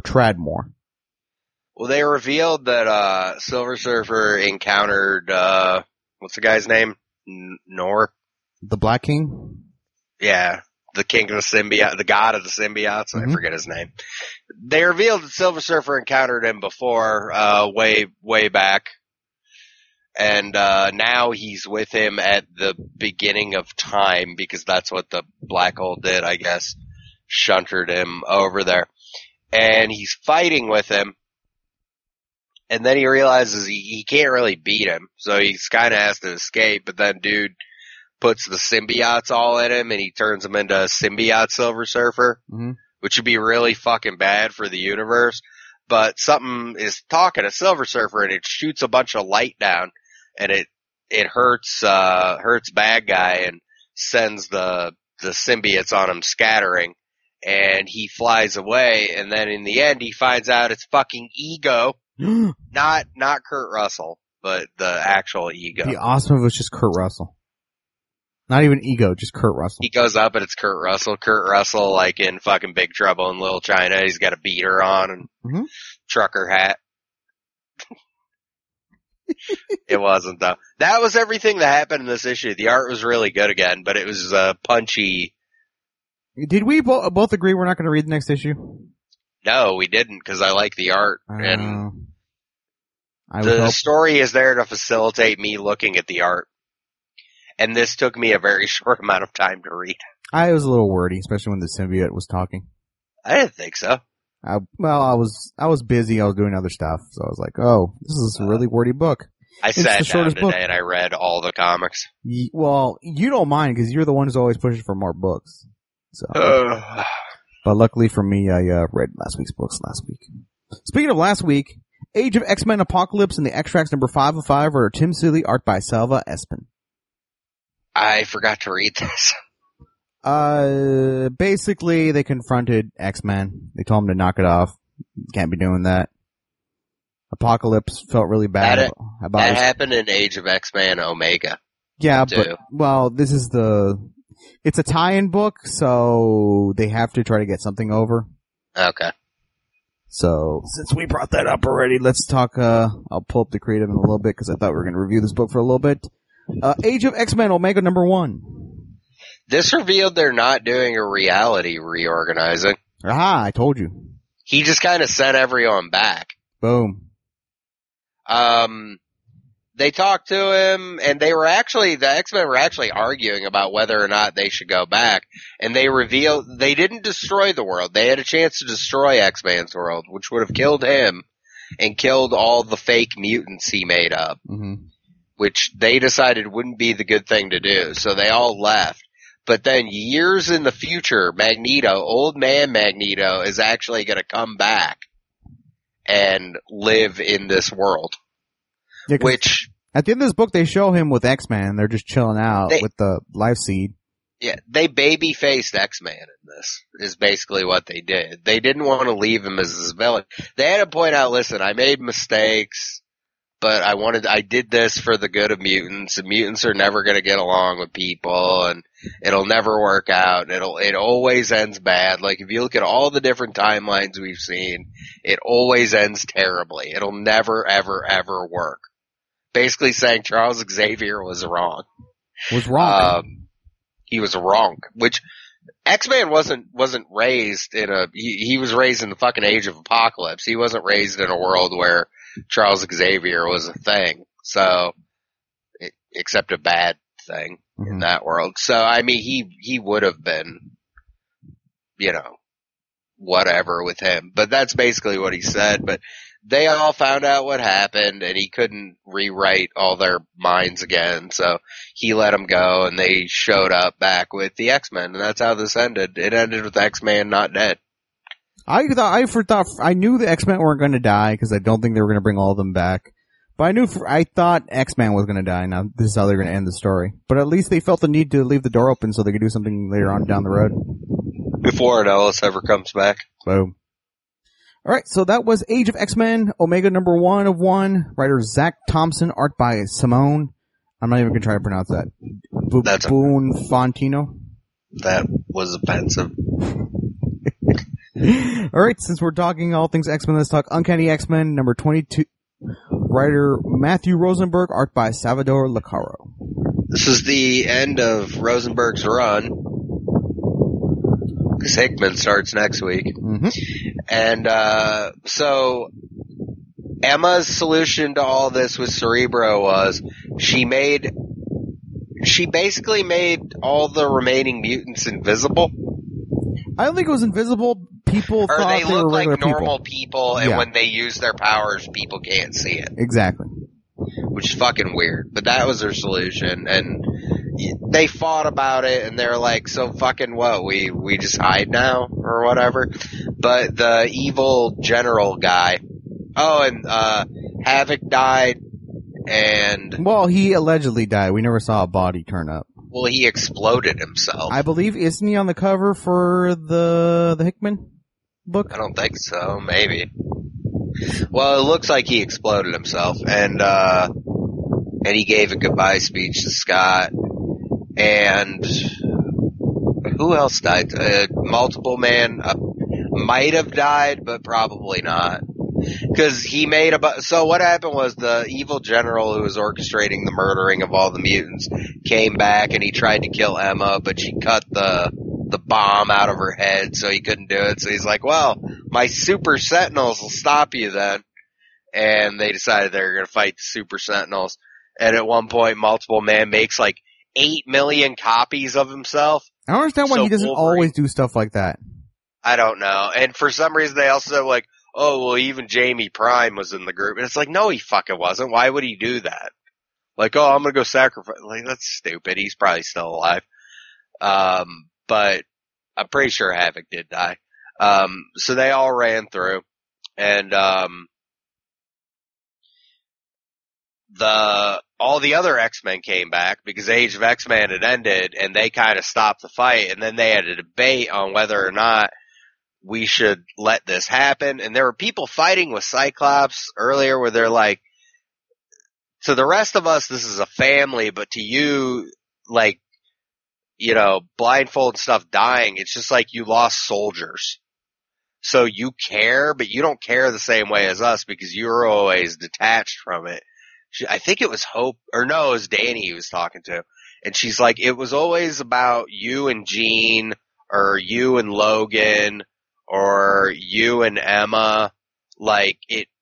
Well, they revealed that Silver Surfer encountered, what's the guy's name? Nor? The Black King? Yeah. The king of the symbiote, the god of the symbiotes. I forget his name. They revealed that Silver Surfer encountered him before, way back. And, now he's with him at the beginning of time because that's what the black hole did, I guess. shunted him over there. And he's fighting with him. And then he realizes he can't really beat him. So he's kind of has to escape. But then dude puts the symbiotes all in him and he turns him into a symbiote Silver Surfer, which would be really fucking bad for the universe. But something is talking to Silver Surfer and it shoots a bunch of light down and it hurts bad guy and sends the symbiotes on him scattering. And he flies away, and then in the end, he finds out it's fucking Ego, not Kurt Russell, but the actual Ego. The awesome was just Kurt Russell, not even Ego, just Kurt Russell. He goes up, and it's Kurt Russell. Kurt Russell, like in fucking Big Trouble in Little China, he's got a beater on and trucker hat. It wasn't though. That was everything that happened in this issue. The art was really good again, but it was punchy. Did we both agree we're not going to read the next issue? No, we didn't, because I like the art. And the story is there to facilitate me looking at the art. And this took me a very short amount of time to read. I was a little wordy, especially when the symbiote was talking. I didn't think so. I was busy. I was doing other stuff. So I was like, oh, this is a really wordy book. I sat down today and I read all the comics. Well, you don't mind because you're the one who's always pushing for more books. So, but luckily for me, I read last week's books last week. Speaking of last week, Age of X-Men Apocalypse and the Extracts number 5 of 5 are Tim Seeley, art by Salva Espen. I forgot to read this. Basically, they confronted X-Men. They told him to knock it off. Can't be doing that. Apocalypse felt really bad about that happened in Age of X-Men Omega. Yeah, but, well, this is it's a tie-in book, so they have to try to get something over. Okay. So, since we brought that up already, let's talk, I'll pull up the creative in a little bit because I thought we were going to review this book for a little bit. Age of X-Men Omega number 1. This revealed they're not doing a reality reorganizing. Aha, I told you. He just kind of sent everyone back. Boom. They talked to him, and the X-Men were actually arguing about whether or not they should go back, and they revealed they didn't destroy the world. They had a chance to destroy X-Man's world, which would have killed him, and killed all the fake mutants he made up, which they decided wouldn't be the good thing to do, so they all left. But then years in the future, old man Magneto, is actually going to come back and live in this world. Yeah, which at the end of this book, they show him with X-Man. They're just chilling out with the life seed. Yeah, they baby-faced X-Man in this, is basically what they did. They didn't want to leave him as his villain. They had to point out, listen, I made mistakes, but I did this for the good of mutants, and mutants are never going to get along with people, and it'll never work out. It always ends bad. Like, if you look at all the different timelines we've seen, it always ends terribly. It'll never, ever, ever work. Basically saying Charles Xavier was wrong. He was wrong. Which, X-Man wasn't raised he was raised in the fucking Age of Apocalypse. He wasn't raised in a world where Charles Xavier was a thing. So, except a bad thing in that world. So, I mean, he would have been, whatever with him. But that's basically what he said. But they all found out what happened, and he couldn't rewrite all their minds again, so he let them go, and they showed up back with the X-Men, and that's how this ended. It ended with X-Man not dead. I knew the X-Men weren't going to die, because I don't think they were going to bring all of them back. But I thought X-Man was going to die. Now, this is how they're going to end the story. But at least they felt the need to leave the door open so they could do something later on down the road. Before Ellis ever comes back. Boom. Alright, so that was Age of X-Men, Omega number 1 of 1. Writer Zach Thompson, art by Simone. I'm not even going to try to pronounce that. Buonfontino. That was offensive. Alright, since we're talking all things X-Men, let's talk Uncanny X-Men number 22. Writer Matthew Rosenberg, art by Salvador Lecaro. This is the end of Rosenberg's run. Because Hickman starts next week. And, so, Emma's solution to all this with Cerebro was, she basically made all the remaining mutants invisible. I don't think it was invisible. People Or thought they they were look like regular normal people, and Yeah. when they use their powers, people can't see it. Exactly. Which is fucking weird. But that was their solution, and they fought about it, and they're like, so fucking what, we just hide now, or whatever? But the evil general guy, and Havoc died, and, Well, he allegedly died. We never saw a body turn up. well, he exploded himself. I believe, isn't he on the cover for the Hickman book? I don't think so, maybe. Well, it looks like he exploded himself, and he gave a goodbye speech to Scott, and who else died? Multiple Man might have died, but probably not. Because he made so what happened was the evil general who was orchestrating the murdering of all the mutants came back and he tried to kill Emma, but she cut the bomb out of her head, so he couldn't do it. So he's like, well, my super sentinels will stop you then. And they decided they were going to fight the super sentinels. And at one point, Multiple Man makes like 8 million copies of himself. I don't understand why So he doesn't Wolverine- always do stuff like that. I don't know. And for some reason, they also said like, oh, well, even Jamie Prime was in the group. And it's like, no, he fucking wasn't. Why would he do that? Like, oh, I'm going to go sacrifice. Like, that's stupid. He's probably still alive. But I'm pretty sure Havoc did die. So they all ran through, and all the other X-Men came back because Age of X-Men had ended, and they kind of stopped the fight, and then they had a debate on whether or not we should let this happen. And there were people fighting with Cyclops earlier where they're like, to the rest of us, this is a family, but to you, like, you know, Blindfold and stuff dying, it's just like you lost soldiers. So you care, but you don't care the same way as us because you're always detached from it. I think it was Hope, or no, it was Danny he was talking to. And she's like, it was always about you and Jean, or you and Logan, or you and Emma. Like,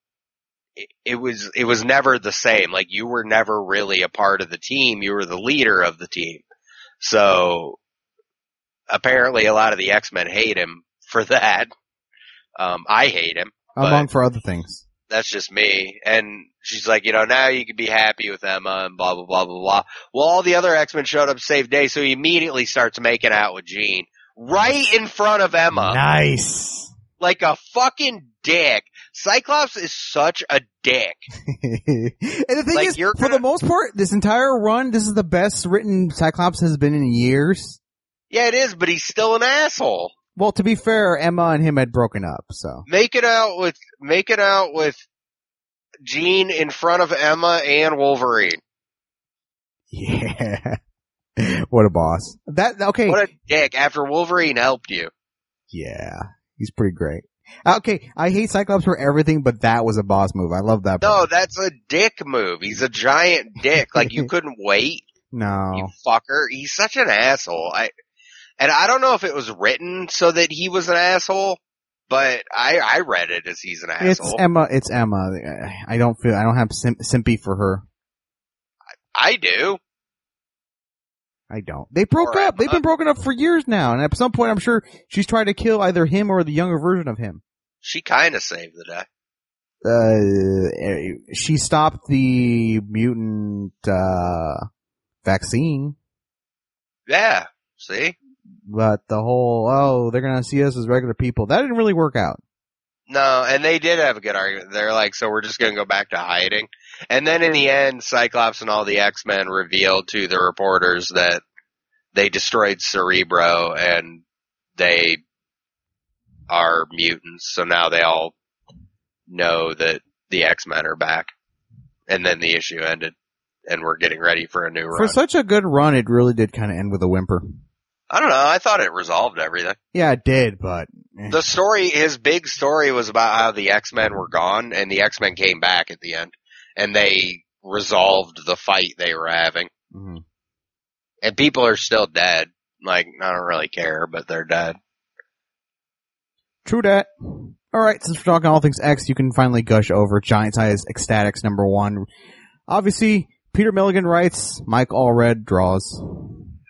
it was never the same. Like, you were never really a part of the team. You were the leader of the team. So, apparently a lot of the X-Men hate him for that. I hate him. Among for other things. That's just me. And she's like, you know, now you can be happy with Emma and blah, blah, blah, blah, blah. Well, all the other X-Men showed up to save day, so he immediately starts making out with Jean. Right in front of Emma. Nice. Like a fucking dick. Cyclops is such a dick. And the thing Like, is, you're for the most part, this entire run, this is the best written Cyclops has been in years. Yeah, it is, but he's still an asshole. Well, to be fair, Emma and him had broken up, so. Make it out with Jean in front of Emma and Wolverine. Yeah. What a boss. Okay. What a dick after Wolverine helped you. Yeah. He's pretty great. Okay, I hate Cyclops for everything, but that was a boss move. I love that. No, part. that's a dick move. He's a giant dick. Like, you couldn't wait. No. You fucker. He's such an asshole. And I don't know if it was written so that he was an asshole, but I read it as he's an asshole. It's Emma. I don't have sympathy for her. I do. I don't. They broke Or up. Emma. They've been broken up for years now, and at some point I'm sure she's tried to kill either him or the younger version of him. She kinda saved the day. She stopped the mutant, vaccine. Yeah. See? But the whole, they're gonna see us as regular people, that didn't really work out. No, and they did have a good argument. They're like, so we're just gonna go back to hiding. And then in the end, Cyclops and all the X-Men revealed to the reporters that they destroyed Cerebro and they are mutants. So now they all know that the X-Men are back. And then the issue ended. And we're getting ready for a new run. For such a good run, it really did kind of end with a whimper. I don't know. I thought it resolved everything. Yeah, it did, but... The story, his big story was about how the X-Men were gone and the X-Men came back at the end. And they resolved the fight they were having. Mm-hmm. And people are still dead. Like, I don't really care, but they're dead. True that. Alright, since we're talking all things X, you can finally gush over Giant Size Ecstatics #1. Obviously, Peter Milligan writes, Mike Allred draws.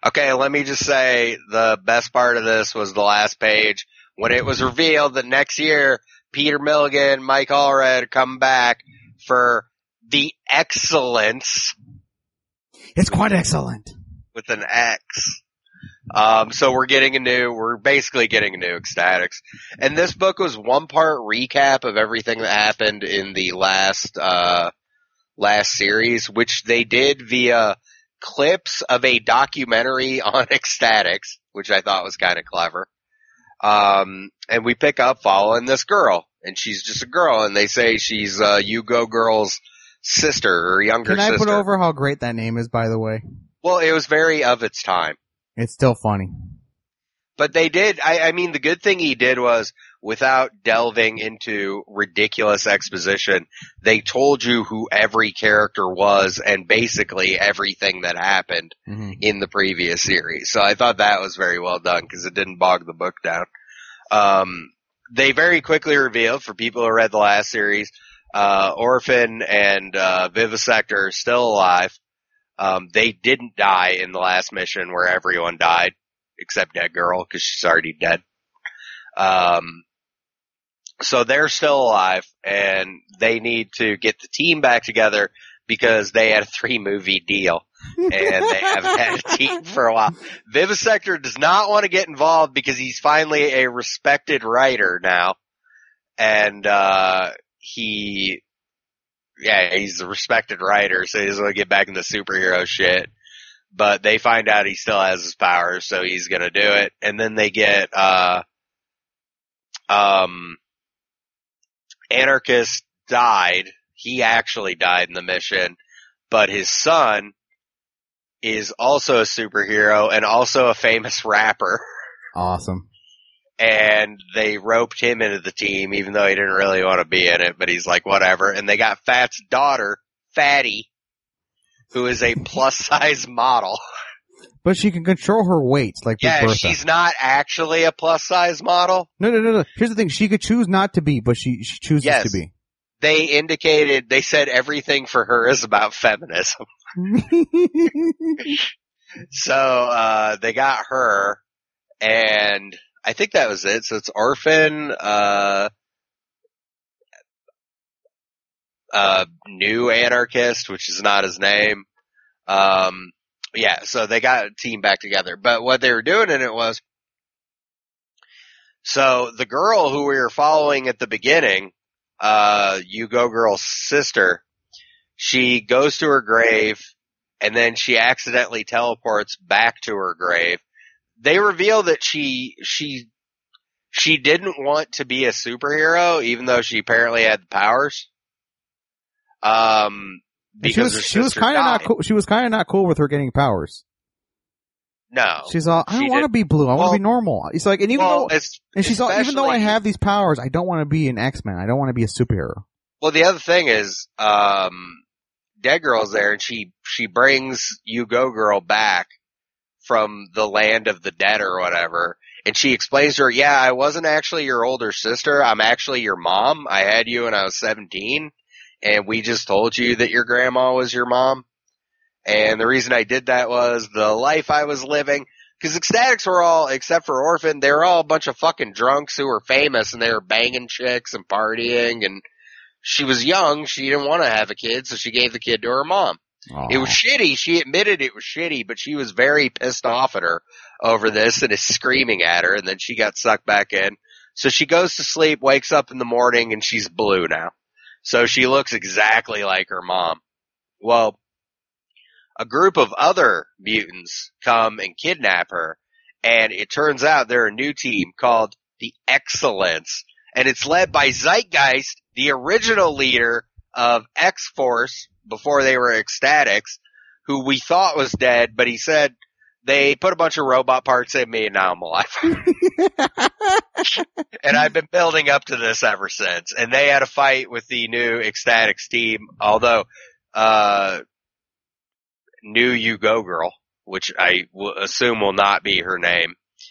Okay, let me just say the best part of this was the last page when it was revealed that next year Peter Milligan, Mike Allred come back for The Excellence. It's quite excellent. With an X. So we're basically getting a new Ecstatics. And this book was one part recap of everything that happened in the last series, which they did via clips of a documentary on Ecstatics, which I thought was kind of clever. And we pick up following this girl, and she's just a girl, and they say she's, Yugo Girl's sister, or younger sister. Can I put over how great that name is, by the way? Well, it was very of its time. It's still funny. But they did, I mean, the good thing he did was, without delving into ridiculous exposition, they told you who every character was and basically everything that happened in the previous series. So I thought that was very well done because it didn't bog the book down. They very quickly revealed, for people who read the last series, Orphan and Vivisector are still alive. They didn't die in the last mission where everyone died, except Dead Girl, because she's already dead. So they're still alive, and they need to get the team back together because they had a 3-movie deal, and they haven't had a team for a while. Vivisector does not want to get involved because he's finally a respected writer now, and he's a respected writer, so he doesn't want to get back into superhero shit. But they find out he still has his powers, so he's gonna do it. And then they get, Anarchist died. He actually died in the mission, but his son is also a superhero and also a famous rapper. Awesome. And they roped him into the team, even though he didn't really want to be in it, but he's like, whatever. And they got Fat's daughter, Fatty, who is a plus-size model. But she can control her weight, like Big Bertha. She's not actually a plus-size model. No. Here's the thing. She could choose not to be, but she chooses to be. They said everything for her is about feminism. So, they got her, and I think that was it. So it's Orphan, New Anarchist, which is not his name. So they got a team back together. But what they were doing in it was, so the girl who we were following at the beginning, Yugo Girl's sister, she goes to her grave, and then she accidentally teleports back to her grave. They reveal that she didn't want to be a superhero, even though she apparently had the powers. Because she was kind of not cool. She was kind of not cool with her getting powers. No, she's all, I don't want to be blue. I want to be normal. It's like, and even though I have these powers, I don't want to be an X-Men. I don't want to be a superhero. Well, the other thing is, Dead Girl's there, and she brings Yugo Girl back from the land of the dead or whatever, and she explains to her, yeah, I wasn't actually your older sister. I'm actually your mom. I had you when I was 17. And we just told you that your grandma was your mom. And the reason I did that was the life I was living. Because Ecstatics were all, except for Orphan, they were all a bunch of fucking drunks who were famous, and they were banging chicks and partying. And she was young. She didn't want to have a kid, so she gave the kid to her mom. Aww. It was shitty. She admitted it was shitty, but she was very pissed off at her over this and is screaming at her. And then she got sucked back in. So she goes to sleep, wakes up in the morning, and she's blue now. So she looks exactly like her mom. Well, a group of other mutants come and kidnap her, and it turns out they're a new team called the Excellence, and it's led by Zeitgeist, the original leader of X-Force before they were Ecstatics, who we thought was dead, but he said, they put a bunch of robot parts in me and now I'm alive. And I've been building up to this ever since. And they had a fight with the new Ecstatics team, although, new Yugo Girl, which I assume will not be her name.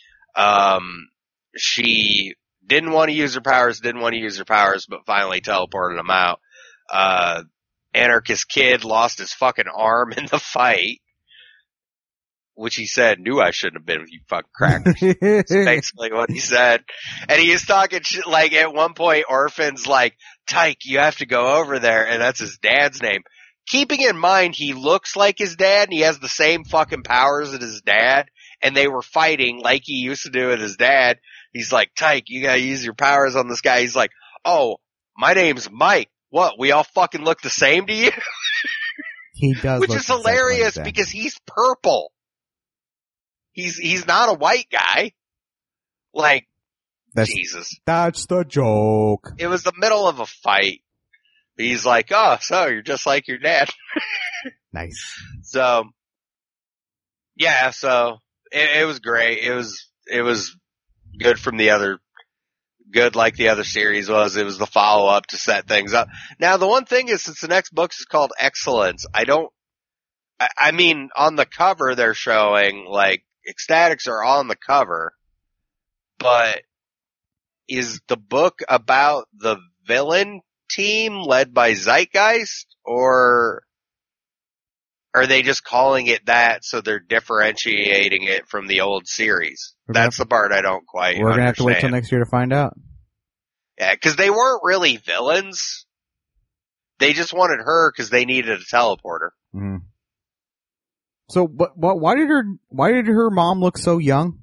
She didn't want to use her powers, but finally teleported them out. Anarchist Kid lost his fucking arm in the fight. which he said, knew I shouldn't have been with you fucking crackers. That's basically what he said. And he was talking shit, like at one point, Orphan's like, Tyke, you have to go over there, and that's his dad's name. Keeping in mind he looks like his dad, and he has the same fucking powers as his dad, and they were fighting like he used to do with his dad. He's like, Tyke, you gotta use your powers on this guy. He's like, oh, my name's Mike. What, we all fucking look the same to you? He does, which is hilarious because he's purple. He's not a white guy. Like, Jesus. That's the joke. It was the middle of a fight. He's like, oh, so you're just like your dad. Nice. So, yeah, so it was great. It was good from the other, good like the other series was. It was the follow up to set things up. Now, the one thing is, since the next book is called Excellence, I mean, on the cover they're showing, like, Ecstatics are on the cover, but is the book about the villain team led by Zeitgeist, or are they just calling it that so they're differentiating it from the old series? That's the part I don't quite understand. We're gonna have to wait till next year to find out. Yeah, because they weren't really villains. They just wanted her because they needed a teleporter. Mm. So, why did her mom look so young?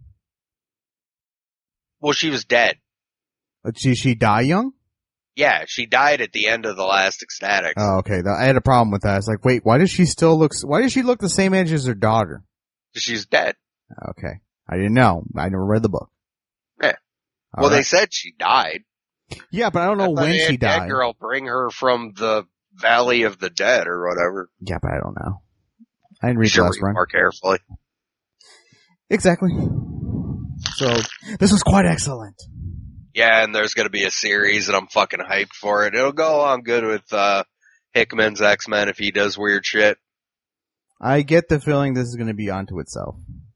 Well, she was dead. She die young? Yeah, she died at the end of the last Ecstatics. Oh, okay. I had a problem with that. It's like, wait, why does she look the same age as her daughter? She's dead. Okay. I didn't know. I never read the book. Yeah. Well, they said she died. Yeah, but I don't know when she died. Dead girl, bring her from the Valley of the Dead or whatever. Yeah, but I don't know. I didn't read the last run. More carefully. Exactly. So, this was quite excellent. Yeah, and there's gonna be a series, and I'm fucking hyped for it. It'll go along good with, Hickman's X-Men if he does weird shit. I get the feeling this is gonna be onto itself.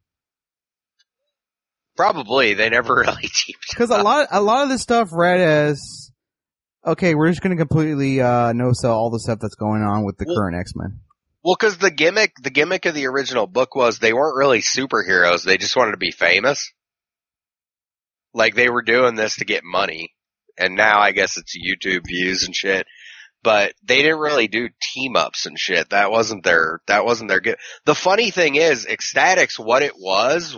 Probably. They never really teamed up. Because a lot of this stuff read as, okay, we're just gonna completely, no-sell all the stuff that's going on with the current X-Men. Well, cause the gimmick of the original book was they weren't really superheroes. They just wanted to be famous. Like, they were doing this to get money. And now I guess it's YouTube views and shit. But they didn't really do team-ups and shit. That wasn't their good. The funny thing is, Ecstatics, what it was,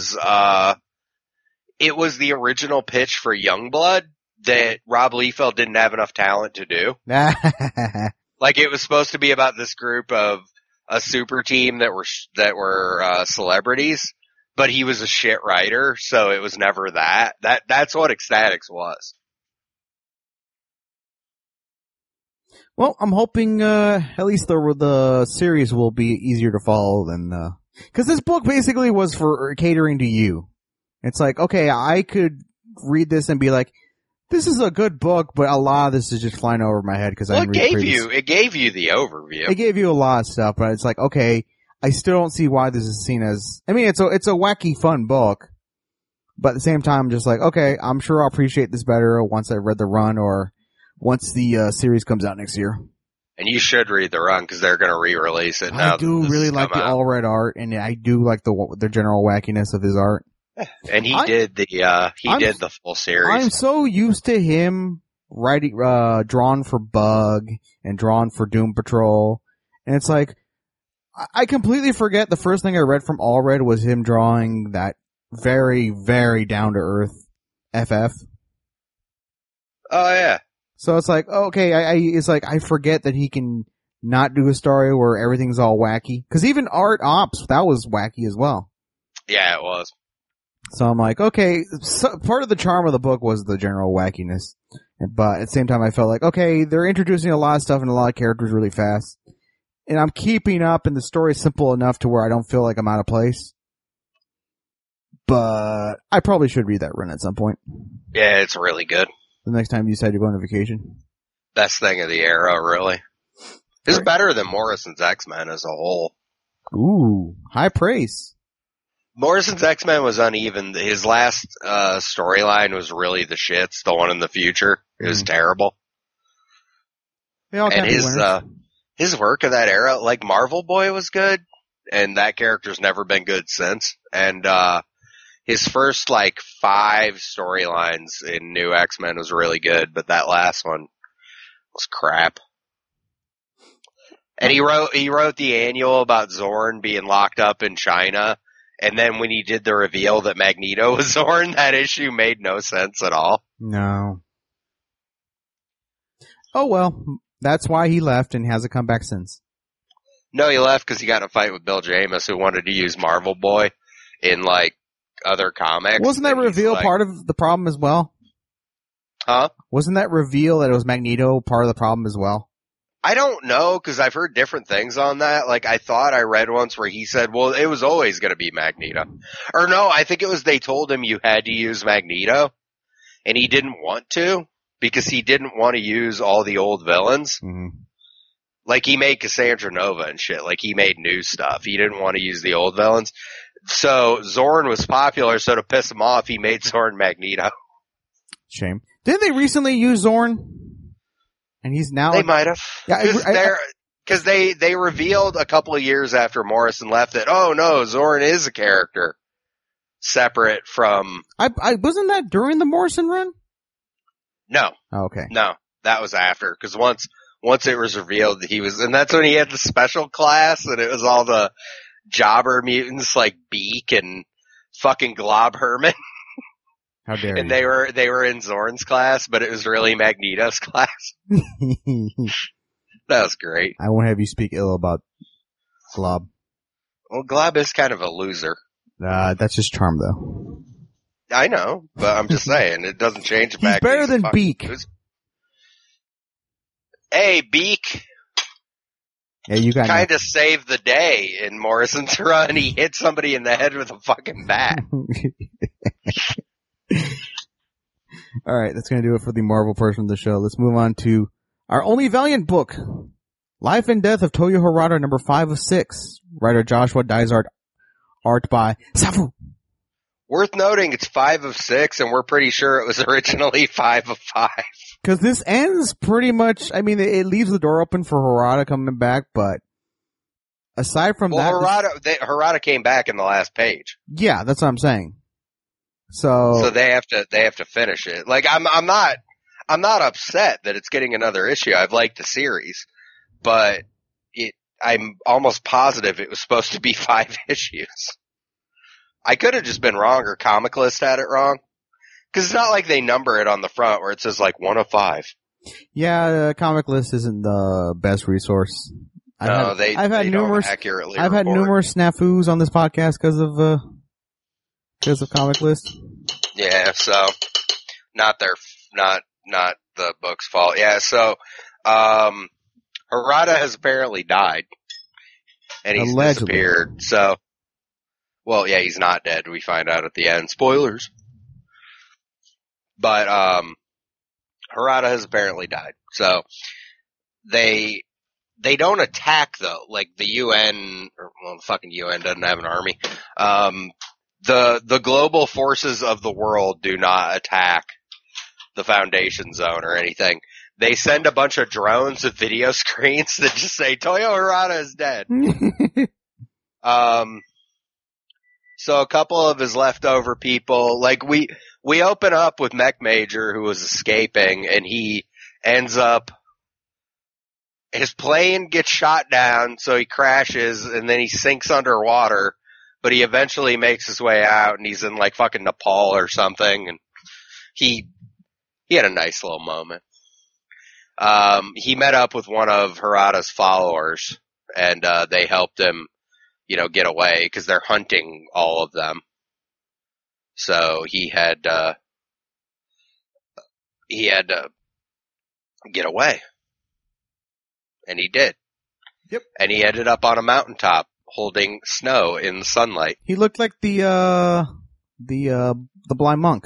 it was the original pitch for Youngblood that Rob Liefeld didn't have enough talent to do. Like, it was supposed to be about this group of a super team that were celebrities, but he was a shit writer, so it was never that. That's what Ecstatics was. Well, I'm hoping, at least the series will be easier to follow than, cause this book basically was for catering to you. It's like, okay, I could read this and be like, this is a good book, but a lot of this is just flying over my head because I didn't read it gave you the overview. It gave you a lot of stuff, but it's like, okay, I still don't see why this is seen as, I mean, it's a wacky, fun book, but at the same time, I'm just like, okay, I'm sure I'll appreciate this better once I've read the run or once the series comes out next year. And you should read the run because they're going to re-release it now. I do really like the all-red art, and I do like the general wackiness of his art. And he did the full series. I'm so used to him writing, drawn for Bug and drawn for Doom Patrol. And it's like, I completely forget the first thing I read from All Red was him drawing that very, very down to earth FF. Oh yeah. So it's like, okay, I forget that he can not do a story where everything's all wacky. Cause even Art Ops, that was wacky as well. Yeah, it was. So I'm like, okay, so part of the charm of the book was the general wackiness. But at the same time, I felt like, okay, they're introducing a lot of stuff and a lot of characters really fast. And I'm keeping up and the story's simple enough to where I don't feel like I'm out of place. But I probably should read that run at some point. Yeah, it's really good. The next time you decide to go on vacation. Best thing of the era, really. It's better than Morrison's X-Men as a whole. Ooh, high praise. Morrison's X-Men was uneven. His last storyline was really the shits. The one in the future. It was terrible. They all and his work of that era, like Marvel Boy was good. and that character's never been good since. And his first, 5 storylines in New X-Men was really good, but that last one was crap. And he wrote the annual about Zorn being locked up in China, and then when he did the reveal that Magneto was Zorn, that issue made no sense at all. No. Oh well, that's why he left and hasn't come back since. No, he left because he got in a fight with Bill Jamis, who wanted to use Marvel Boy in, other comics. Wasn't that reveal part of the problem as well? Huh? Wasn't that reveal that it was Magneto part of the problem as well? I don't know, because I've heard different things on that. I thought I read once where he said, well, it was always going to be Magneto. Or no, I think it was they told him you had to use Magneto, and he didn't want to, because he didn't want to use all the old villains. Mm-hmm. He made Cassandra Nova and shit. He made new stuff. He didn't want to use the old villains. So Zorn was popular, so to piss him off, he made Zorn Magneto. Shame. Didn't they recently use Zorn? And he's now... They might have. Yeah, Because they revealed a couple of years after Morrison left that, oh no, Zorn is a character separate from... wasn't that during the Morrison run? No. Oh, okay. No, that was after. Because once it was revealed that he was... And that's when he had the special class, and it was all the jobber mutants like Beak and fucking Glob Herman. How dare and you. they were in Zorn's class, but it was really Magneto's class. That was great. I won't have you speak ill about Glob. Well, Glob is kind of a loser. That's his charm, though. I know, but I'm just saying, it doesn't change the He's fact better that than Beak. Hey, Beak. Yeah, you got kind of saved the day in Morrison's run. He hit somebody in the head with a fucking bat. All right, that's going to do it for the Marvel portion of the show. Let's move on to our only Valiant book, Life and Death of Toyo Harada, number 5 of 6. Writer Joshua Dysart, art by Safu. Worth noting, it's 5 of 6, and we're pretty sure it was originally 5 of 5. Because this ends pretty much, I mean, it leaves the door open for Harada coming back, but aside from that... Harada came back in the last page. Yeah, that's what I'm saying. So they have to finish it. I'm not upset that it's getting another issue. I've liked the series, but I'm almost positive it was supposed to be 5 issues. I could have just been wrong, or Comic List had it wrong. Because it's not like they number it on the front where it says 1 of 5. Yeah, Comic List isn't the best resource. I've had numerous snafus on this podcast because of Comic List. Yeah, so not the book's fault. Yeah, so Harada has apparently died, and he's allegedly disappeared. So, well, yeah, he's not dead. We find out at the end. Spoilers. But Harada has apparently died. So they don't attack though. The UN, the fucking UN doesn't have an army. The global forces of the world do not attack the Foundation Zone or anything. They send a bunch of drones with video screens that just say Toyo Harada is dead. So a couple of his leftover people, we open up with Mech Major, who was escaping, and he ends up, his plane gets shot down, so he crashes, and then he sinks underwater, but he eventually makes his way out, and he's in fucking Nepal or something, and he had a nice little moment. He met up with one of Harada's followers, and they helped him, get away, because they're hunting all of them. So he had to get away. And he did. Yep. And he ended up on a mountaintop holding snow in the sunlight. He looked like the blind monk.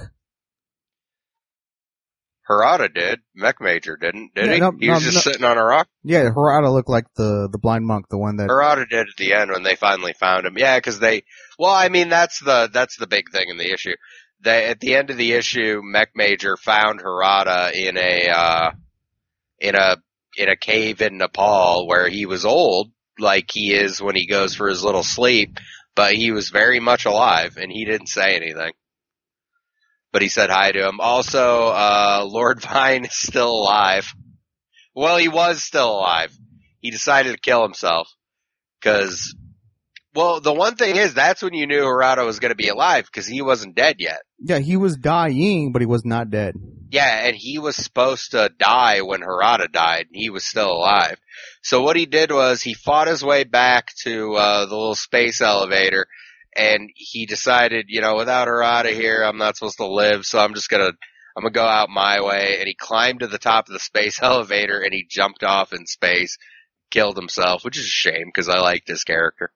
Harada did. Mech Major didn't, did he? No, he was just sitting on a rock? Yeah, Harada looked like the blind monk, the one that... Harada did at the end when they finally found him. Yeah, because that's the big thing in the issue. At the end of the issue, Mech Major found Harada in a cave in Nepal where he was old like he is when he goes for his little sleep, but he was very much alive, and he didn't say anything. But he said hi to him. Also, Lord Vine is still alive. Well, he was still alive. He decided to kill himself. Because, well, the one thing is, that's when you knew Harada was going to be alive, because he wasn't dead yet. Yeah, he was dying, but he was not dead. Yeah, and he was supposed to die when Harada died. He was still alive. So what he did was he fought his way back to the little space elevator, and he decided, without Harada here, I'm not supposed to live, so I'm gonna go out my way. And he climbed to the top of the space elevator, and he jumped off in space, killed himself, which is a shame because I liked his character.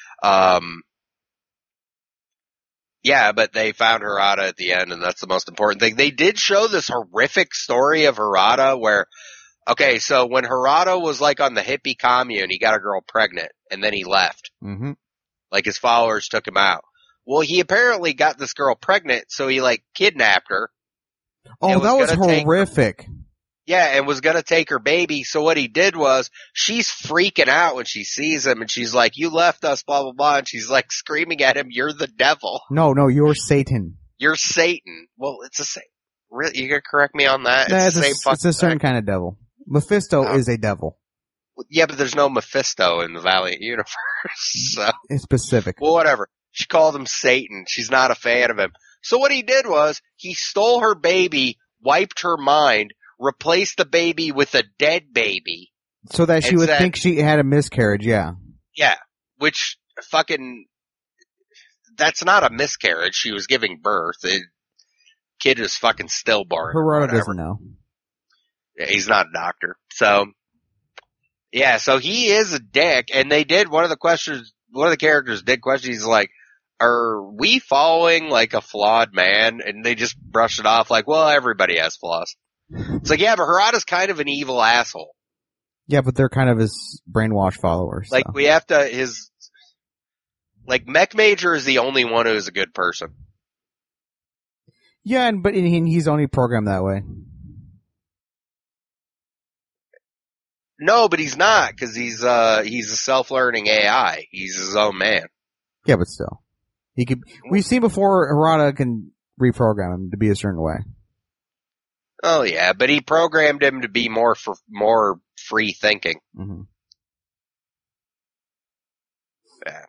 Yeah, but they found Harada at the end, and that's the most important thing. They did show this horrific story of Harada where, okay, so when Harada was like on the hippie commune, he got a girl pregnant, and then he left. Mm-hmm. Like his followers took him out. Well, he apparently got this girl pregnant, so he like kidnapped her. Oh, that was horrific. Yeah, and was gonna take her baby, so what he did was, she's freaking out when she sees him, and she's like, you left us, blah, blah, blah, and she's like screaming at him, you're the devil. No, you're Satan. You're Satan. Well, it's the same. Really? You gonna correct me on that? Nah, it's the same fucking It's a certain thing. kind of devil. Mephisto is a devil. Yeah, but there's no Mephisto in the Valiant universe, so. It's specific. Well, whatever. She called him Satan. She's not a fan of him. So what he did was, he stole her baby, wiped her mind, replaced the baby with a dead baby. So that she would think she had a miscarriage, yeah. Yeah, which that's not a miscarriage. She was giving birth. Kid is fucking stillborn. Harada doesn't know. Yeah, he's not a doctor. So, yeah, so he is a dick, and they did, one of the characters did question, he's like, are we following like a flawed man? And they just brushed it off like, well, everybody has flaws. It's like, yeah, but Harada's kind of an evil asshole. Yeah, but they're kind of his brainwashed followers. Like, so. we have to, Mech Major is the only one who's a good person. Yeah, but he's only programmed that way. No, but he's not, because he's a self-learning AI. He's his own man. Yeah, but still. We've seen before Harada can reprogram him to be a certain way. Oh yeah, but he programmed him to be more free thinking. Mm-hmm. Yeah.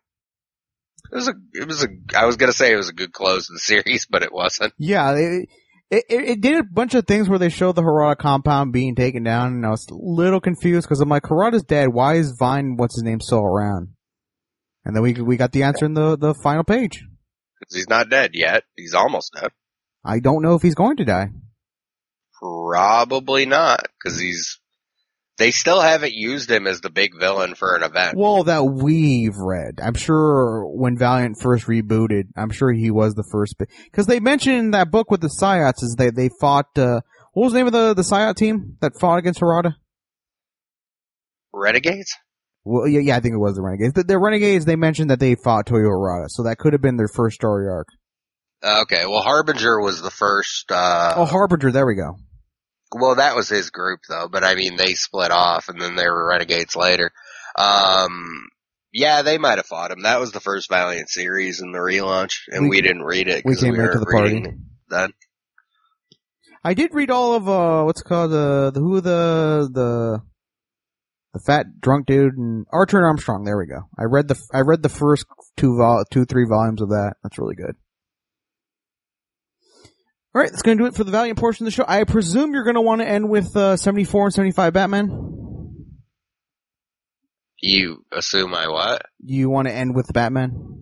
I was gonna say it was a good close to the series, but it wasn't. Yeah, it did a bunch of things where they showed the Harada compound being taken down, and I was a little confused because I'm like, Harada's dead. Why is Vine, what's his name, still around? And then we got the answer in the final page. Because he's not dead yet. He's almost dead. I don't know if he's going to die. Probably not, because they still haven't used him as the big villain for an event. Well, that we've read. I'm sure when Valiant first rebooted, I'm sure he was the first, because they mentioned in that book with the Psyots is they fought, what was the name of the Psyot team that fought against Harada? Renegades? Well, yeah, I think it was the Renegades. The Renegades, they mentioned that they fought Toyo Harada, so that could have been their first story arc. Okay, well, Harbinger was the first, Harbinger, there we go. Well, that was his group, though, but I mean, they split off, and then they were Renegades later. Yeah, they might have fought him. That was the first Valiant series in the relaunch, and we didn't read it. We came late to the party. Then. I did read all of, what's it called, the fat drunk dude and Archer and Armstrong. There we go. I read the first 3 volumes of that. That's really good. All right, that's going to do it for the Valiant portion of the show. I presume you're going to want to end with 74 and 75 Batman. You assume I what? You want to end with Batman?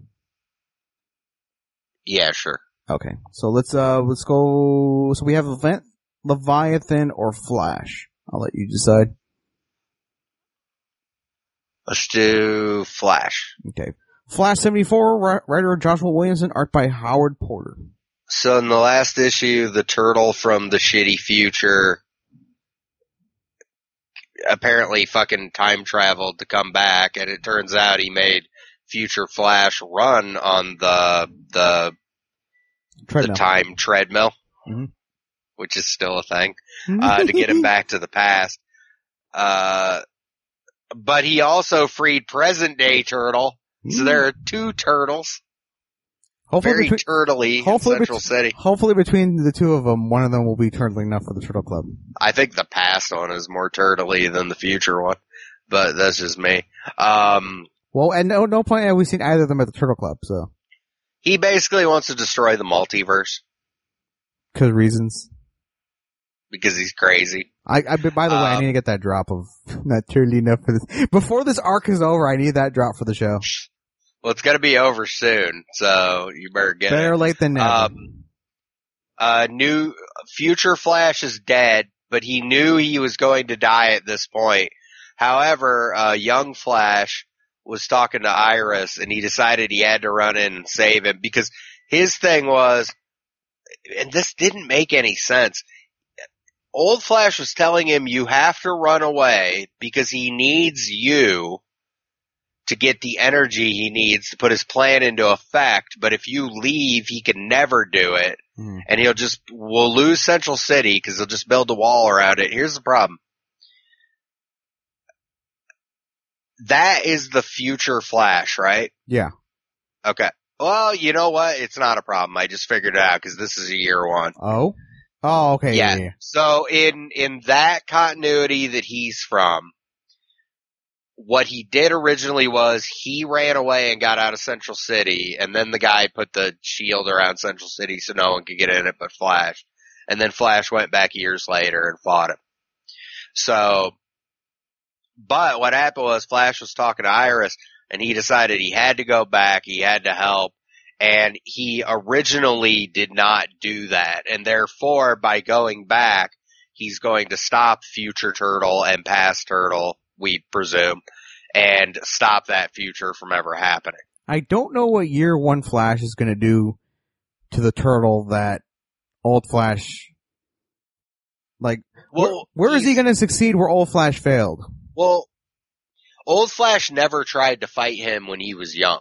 Yeah, sure. Okay, so let's go. So we have Leviathan or Flash. I'll let you decide. Let's do Flash. Okay. Flash 74, writer Joshua Williamson, art by Howard Porter. So in the last issue, the turtle from the shitty future apparently fucking time traveled to come back, and it turns out he made Future Flash run on the time treadmill, mm-hmm. which is still a thing, to get him back to the past. But he also freed present day Turtle. So there are two turtles. Very turtly in Central City. Hopefully between the two of them, one of them will be turtly enough for the Turtle Club. I think the past one is more turtly than the future one. But that's just me. Well, and no point have we seen either of them at the Turtle Club, so. He basically wants to destroy the multiverse. 'Cause reasons. Because he's crazy. By the way, I need to get that drop of not turtly enough for this. Before this arc is over, I need that drop for the show. Well, it's gonna be over soon, so you better get it. Better late than never. New Future Flash is dead, but he knew he was going to die at this point. However, young Flash was talking to Iris, and he decided he had to run in and save him because his thing was, and this didn't make any sense. Old Flash was telling him you have to run away because he needs you to get the energy he needs to put his plan into effect, but if you leave, he can never do it, and we'll lose Central City because he'll just build a wall around it. Here's the problem. That is the future Flash, right? Yeah. Okay. Well, you know what? It's not a problem. I just figured it out because this is a year one. Oh, okay. Yeah. So in that continuity that he's from, what he did originally was he ran away and got out of Central City, and then the guy put the shield around Central City so no one could get in it but Flash. And then Flash went back years later and fought him. But what happened was Flash was talking to Iris, and he decided he had to go back, he had to help, and he originally did not do that. And therefore, by going back, he's going to stop future Turtle and past Turtle, we presume, and stop that future from ever happening. I don't know what year one Flash is going to do to the Turtle that old Flash, where is he going to succeed where old Flash failed? Well, old Flash never tried to fight him when he was young.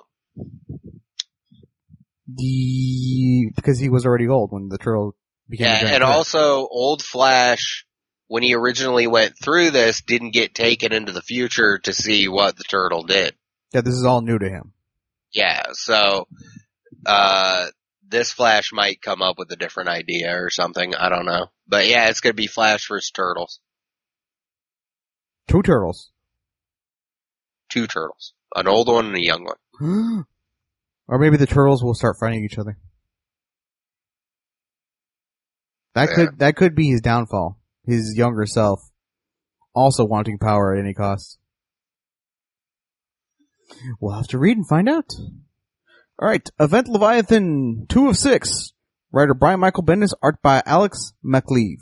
Because he was already old when the Turtle became a giant and turtle. Also, old Flash, when he originally went through this, didn't get taken into the future to see what the Turtle did. Yeah, this is all new to him. Yeah, so, this Flash might come up with a different idea or something, I don't know. But yeah, it's gonna be Flash vs. Turtles. Two turtles. Two turtles. An old one and a young one. Or maybe the turtles will start fighting each other. That could be his downfall. His younger self also wanting power at any cost. We'll have to read and find out. Alright, Event Leviathan 2 of 6. Writer Brian Michael Bendis, art by Alex McLeave.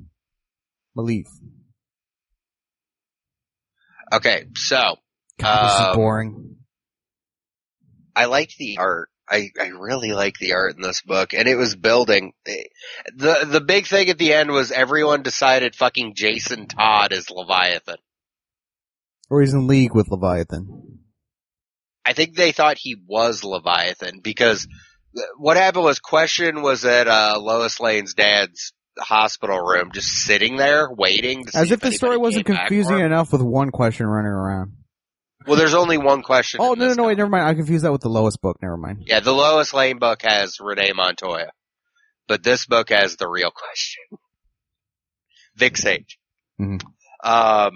Okay, so. God, this is boring. I liked the art. I really liked the art in this book, and it was building. The big thing at the end was everyone decided fucking Jason Todd is Leviathan. Or he's in league with Leviathan. I think they thought he was Leviathan, because what happened was Question was at Lois Lane's dad's hospital room, just sitting there, waiting to see as if the story wasn't confusing enough with one Question running around. Well, there's only one Question. Oh, no, wait, never mind. I confused that with the Lois book. Never mind. Yeah, the Lois Lane book has Renee Montoya. But this book has the real Question. Vic Sage. Mm-hmm.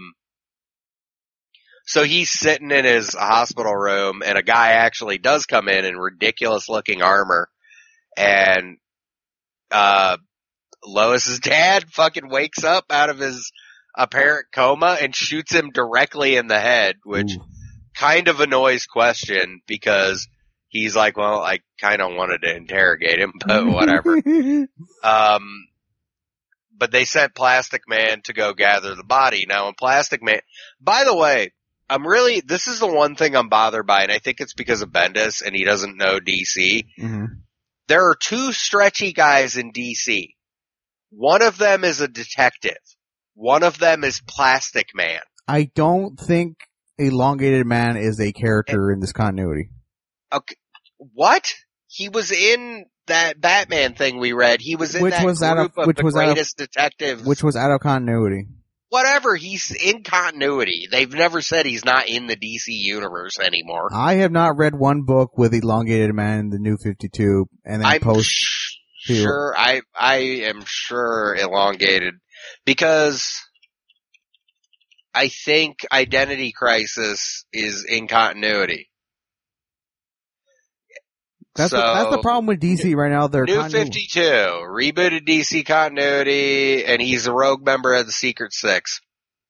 So he's sitting in his hospital room, and a guy actually does come in ridiculous-looking armor, and Lois's dad fucking wakes up out of his apparent coma and shoots him directly in the head, which kind of annoys Question, because he's like, well, I kind of wanted to interrogate him, but whatever. But they sent Plastic Man to go gather the body. Now, in Plastic Man, by the way, this is the one thing I'm bothered by, and I think it's because of Bendis and he doesn't know DC. Mm-hmm. There are two stretchy guys in DC. One of them is a detective. One of them is Plastic Man. I don't think Elongated Man is a character in this continuity. Okay. What? He was in that Batman thing we read. He was in that group of the greatest detectives. Which was out of continuity. whatever. He's in continuity. They've never said he's not in the DC universe anymore. I have not read one book with Elongated Man in the New 52, and then I'm post. sure. I am sure Elongated, because I think Identity Crisis is in continuity. That's the problem with DC right now. They're New 52, rebooted DC continuity, and he's a rogue member of the Secret Six.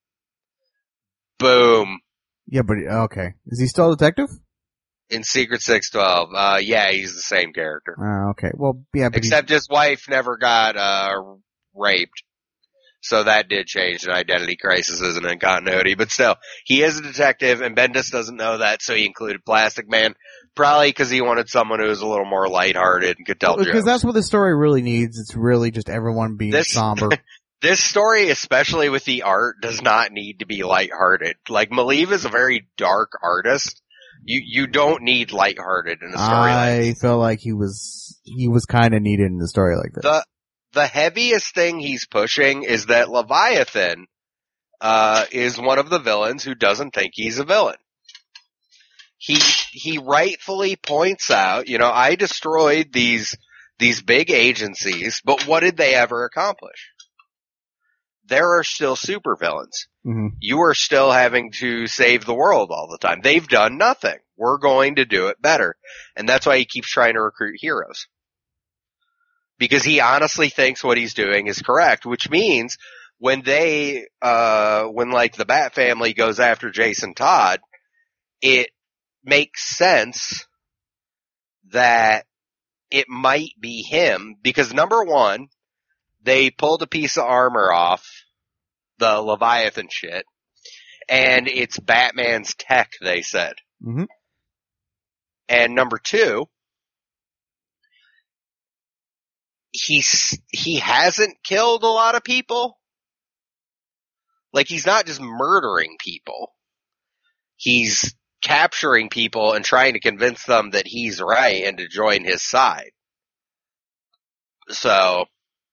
Boom. Yeah, but okay. Is he still a detective? In Secret 612. Yeah, he's the same character. Okay. Well, yeah, but except his wife never got raped. So that did change, and Identity Crisis isn't in continuity. But still, he is a detective, and Bendis doesn't know that, so he included Plastic Man. Probably because he wanted someone who was a little more lighthearted and could tell jokes. Because that's what the story really needs. It's really just everyone being somber. This story, especially with the art, does not need to be lighthearted. Like, Maleev is a very dark artist. You don't need lighthearted in a story like this. I felt like he was kind of needed in a story like this. The heaviest thing he's pushing is that Leviathan is one of the villains who doesn't think he's a villain. He rightfully points out, I destroyed these big agencies, but what did they ever accomplish? There are still supervillains. Mm-hmm. You are still having to save the world all the time. They've done nothing. We're going to do it better. And that's why he keeps trying to recruit heroes. Because he honestly thinks what he's doing is correct, which means when the Bat family goes after Jason Todd, it makes sense that it might be him, because number one, they pulled a piece of armor off the Leviathan shit, and it's Batman's tech, they said. Mm-hmm. And number two, he hasn't killed a lot of people. Like, he's not just murdering people. He's capturing people and trying to convince them that he's right and to join his side. So,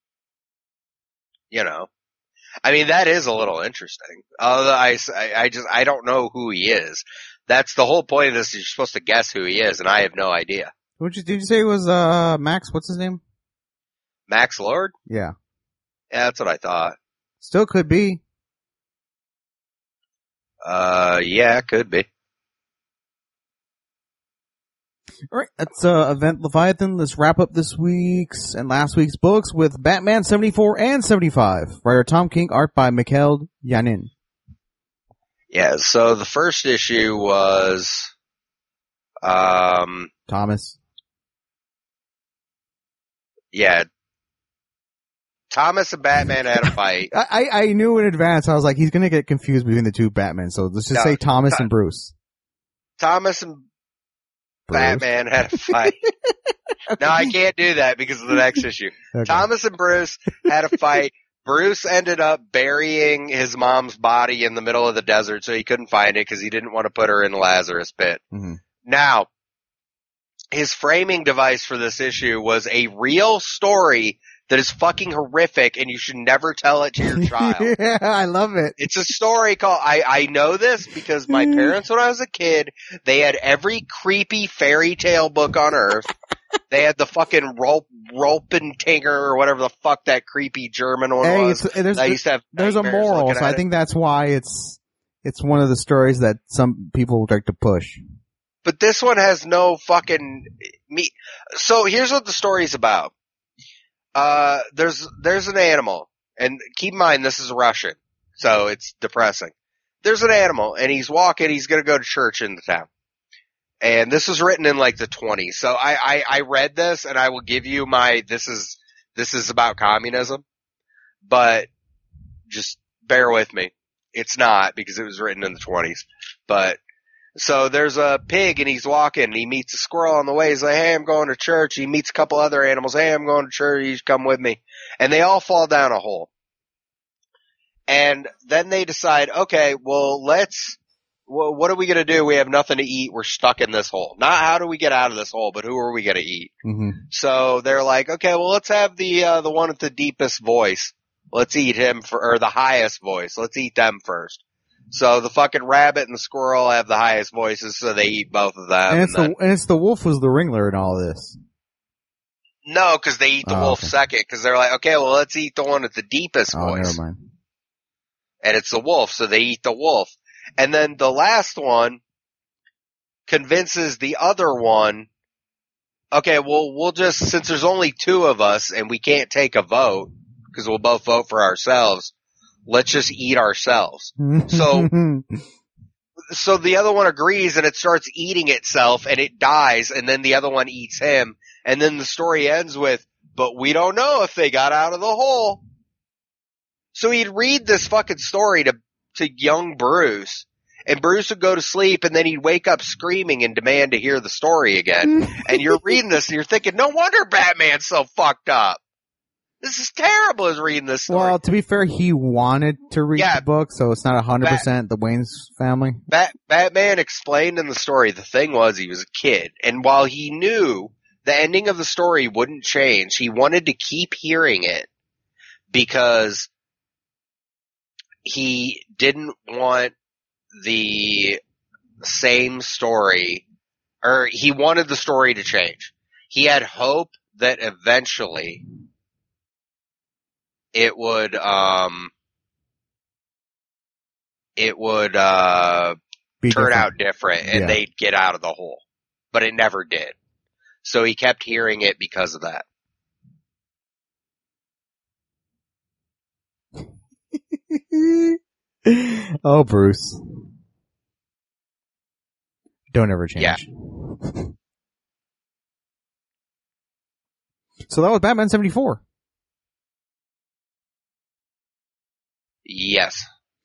I mean, that is a little interesting. Although I don't know who he is. That's the whole point of this. You're supposed to guess who he is, and I have no idea. Did you say it was Max? What's his name? Max Lord? Yeah. Yeah, that's what I thought. Still could be. Yeah, could be. Alright, that's Event Leviathan. Let's wrap up this week's and last week's books with Batman 74 and 75. Writer Tom King, art by Mikhail Yanin. Yeah, so the first issue was Thomas. Yeah. Thomas and Batman had a fight. I knew in advance. I was like, he's gonna get confused between the two Batman, so let's just say Thomas and Bruce. Thomas and Batman had a fight. Okay. No, I can't do that because of the next issue. Okay. Thomas and Bruce had a fight. Bruce ended up burying his mom's body in the middle of the desert, so he couldn't find it because he didn't want to put her in the Lazarus pit. Mm-hmm. Now, his framing device for this issue was a real story that is fucking horrific, and you should never tell it to your child. Yeah, I love it. It's a story called, I know this because my parents, when I was a kid, they had every creepy fairy tale book on earth. They had the fucking Rolpentinger or whatever the fuck that creepy German one was. There's a moral, so I think that's why it's one of the stories that some people like to push. But this one has no fucking So here's what the story's about. There's an animal, and keep in mind this is Russian, so it's depressing. There's an animal, and he's gonna go to church in the town. And this was written in like the 20s. So I read this, and I will give you this is about communism, but just bear with me. It's not, because it was written in the 20s. But, so there's a pig, and he's walking, and he meets a squirrel on the way. He's like, hey, I'm going to church. He meets a couple other animals. Hey, I'm going to church. You should come with me. And they all fall down a hole. And then they decide, okay, well, what are we going to do? We have nothing to eat. We're stuck in this hole. Not how do we get out of this hole, but who are we going to eat? Mm-hmm. So they're like, okay, well, let's have the one with the deepest voice Let's eat him or the highest voice. Let's eat them first. So the fucking rabbit and the squirrel have the highest voices, so they eat both of them. And it's the wolf was the wrangler in all this. No, because they eat the wolf second, because they're like, okay, well, let's eat the one with the deepest voice. Never mind. And it's the wolf, so they eat the wolf. And then the last one convinces the other one, okay, well, we'll just, since there's only two of us and we can't take a vote, because we'll both vote for ourselves, let's just eat ourselves. So the other one agrees and it starts eating itself and it dies and then the other one eats him. And then the story ends with, but we don't know if they got out of the hole. So he'd read this fucking story to young Bruce, and Bruce would go to sleep and then he'd wake up screaming and demand to hear the story again. And you're reading this and you're thinking, no wonder Batman's so fucked up. This is terrible as reading this story. Well, to be fair, he wanted to read the book, so it's not 100% the Wayne's family. Batman explained in the story the thing was he was a kid, and while he knew the ending of the story wouldn't change, he wanted to keep hearing it because he didn't want the same story, or he wanted the story to change. He had hope that eventually it would turn out different and they'd get out of the hole. But it never did. So he kept hearing it because of that. Oh, Bruce. Don't ever change. Yeah. So that was Batman 74. Yes.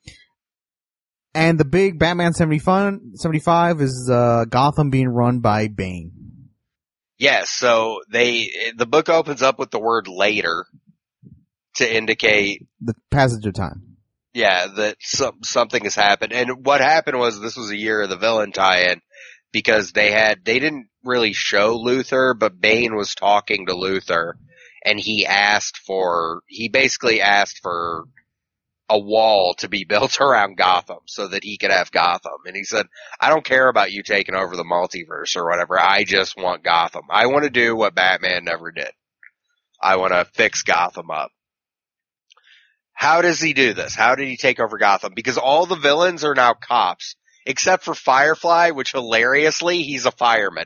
And the big Batman 75 is Gotham being run by Bane. Yes, so the book opens up with the word later to indicate the passage of time. Yeah, that something has happened. And what happened was this was a year of the villain tie-in because they didn't really show Luthor, but Bane was talking to Luthor and he basically asked for a wall to be built around Gotham so that he could have Gotham. And he said, I don't care about you taking over the multiverse or whatever. I just want Gotham. I want to do what Batman never did. I want to fix Gotham up. How does he do this? How did he take over Gotham? Because all the villains are now cops, except for Firefly, which hilariously, he's a fireman.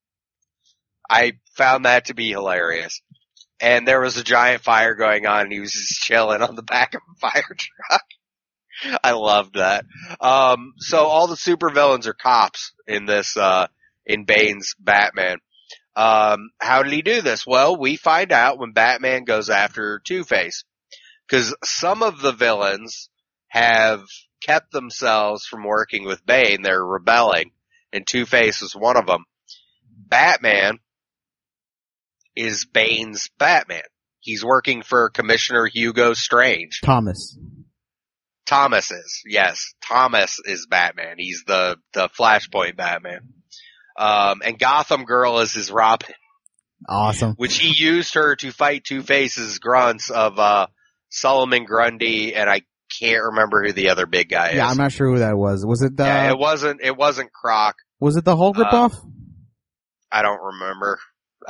I found that to be hilarious. And there was a giant fire going on and he was just chilling on the back of a fire truck. I loved that. So all the supervillains are cops in this, in Bane's Batman. How did he do this? Well, we find out when Batman goes after Two-Face. Because some of the villains have kept themselves from working with Bane. They're rebelling. And Two-Face is one of them. Batman is Bane's Batman. He's working for Commissioner Hugo Strange. Thomas is, yes. Thomas is Batman. He's the Flashpoint Batman. And Gotham Girl is his Robin. Awesome. Which he used her to fight Two-Face's grunts of, Solomon Grundy, and I can't remember who the other big guy is. Yeah, I'm not sure who that was. Was it Yeah, it wasn't Croc. Was it the Hulk ripoff? I don't remember.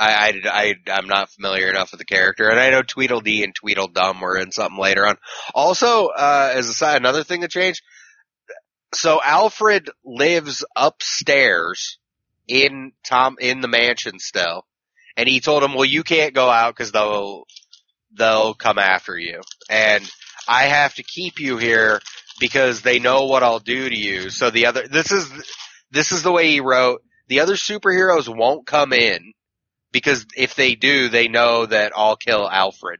I'm not familiar enough with the character, and I know Tweedledee and Tweedledum were in something later on. Also, as a side, another thing that changed, so Alfred lives upstairs in the mansion still, and he told him, well, you can't go out because they'll come after you. And I have to keep you here because they know what I'll do to you. So this is the way he wrote, the other superheroes won't come in because if they do, they know that I'll kill Alfred.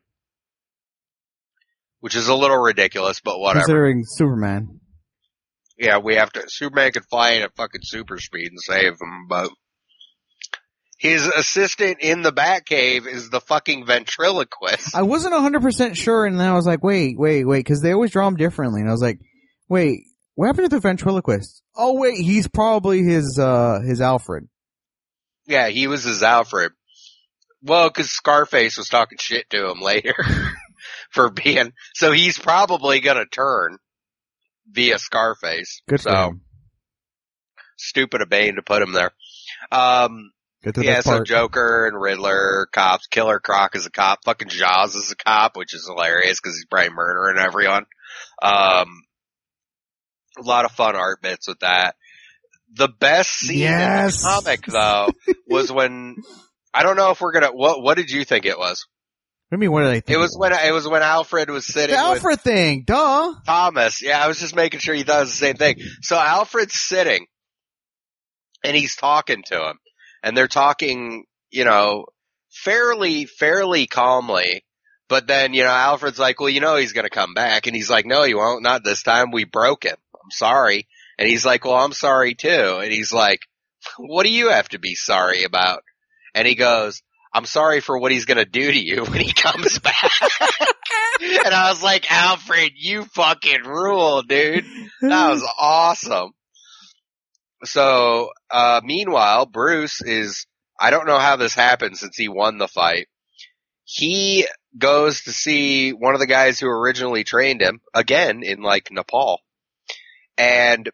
Which is a little ridiculous, but whatever. Considering Superman. Yeah, Superman could fly in at fucking super speed and save him, but his assistant in the Batcave is the fucking ventriloquist. I wasn't 100% sure, and then I was like, wait, because they always draw him differently. And I was like, wait, what happened to the ventriloquist? Oh, wait, he's probably his Alfred. Yeah, he was his Alfred. Well, because Scarface was talking shit to him later. for being, so he's probably gonna turn via Scarface. Good for him. Stupid of Bane to put him there. Get to Yeah, that so part. Joker and Riddler, cops, Killer Croc is a cop, fucking Jaws is a cop, which is hilarious because he's probably murdering everyone. A lot of fun art bits with that. The best scene in the comic, though, was when, I don't know if we're gonna, what did you think it was? What do you mean, what did I think? It was when Alfred was sitting the Alfred with thing, duh! Thomas. Yeah, I was just making sure you thought it was the same thing. So Alfred's sitting, and he's talking to him. And they're talking, you know, fairly calmly. But then, you know, Alfred's like, well, you know he's gonna come back. And he's like, no, he won't. Not this time. We broke him. I'm sorry. And he's like, well, I'm sorry too. And he's like, what do you have to be sorry about? And he goes, I'm sorry for what he's gonna do to you when he comes back. And I was like, Alfred, you fucking rule, dude. That was awesome. So, meanwhile, Bruce is, I don't know how this happened since he won the fight. He goes to see one of the guys who originally trained him, again, in like Nepal. And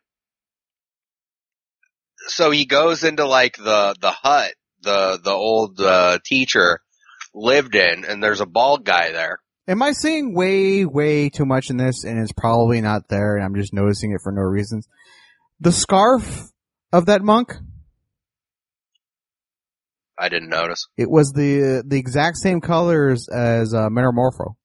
so he goes into like the hut, the old, teacher lived in, and there's a bald guy there. Am I seeing way too much in this, and it's probably not there, and I'm just noticing it for no reasons? The scarf of that monk? I didn't notice. It was the exact same colors as Metamorpho.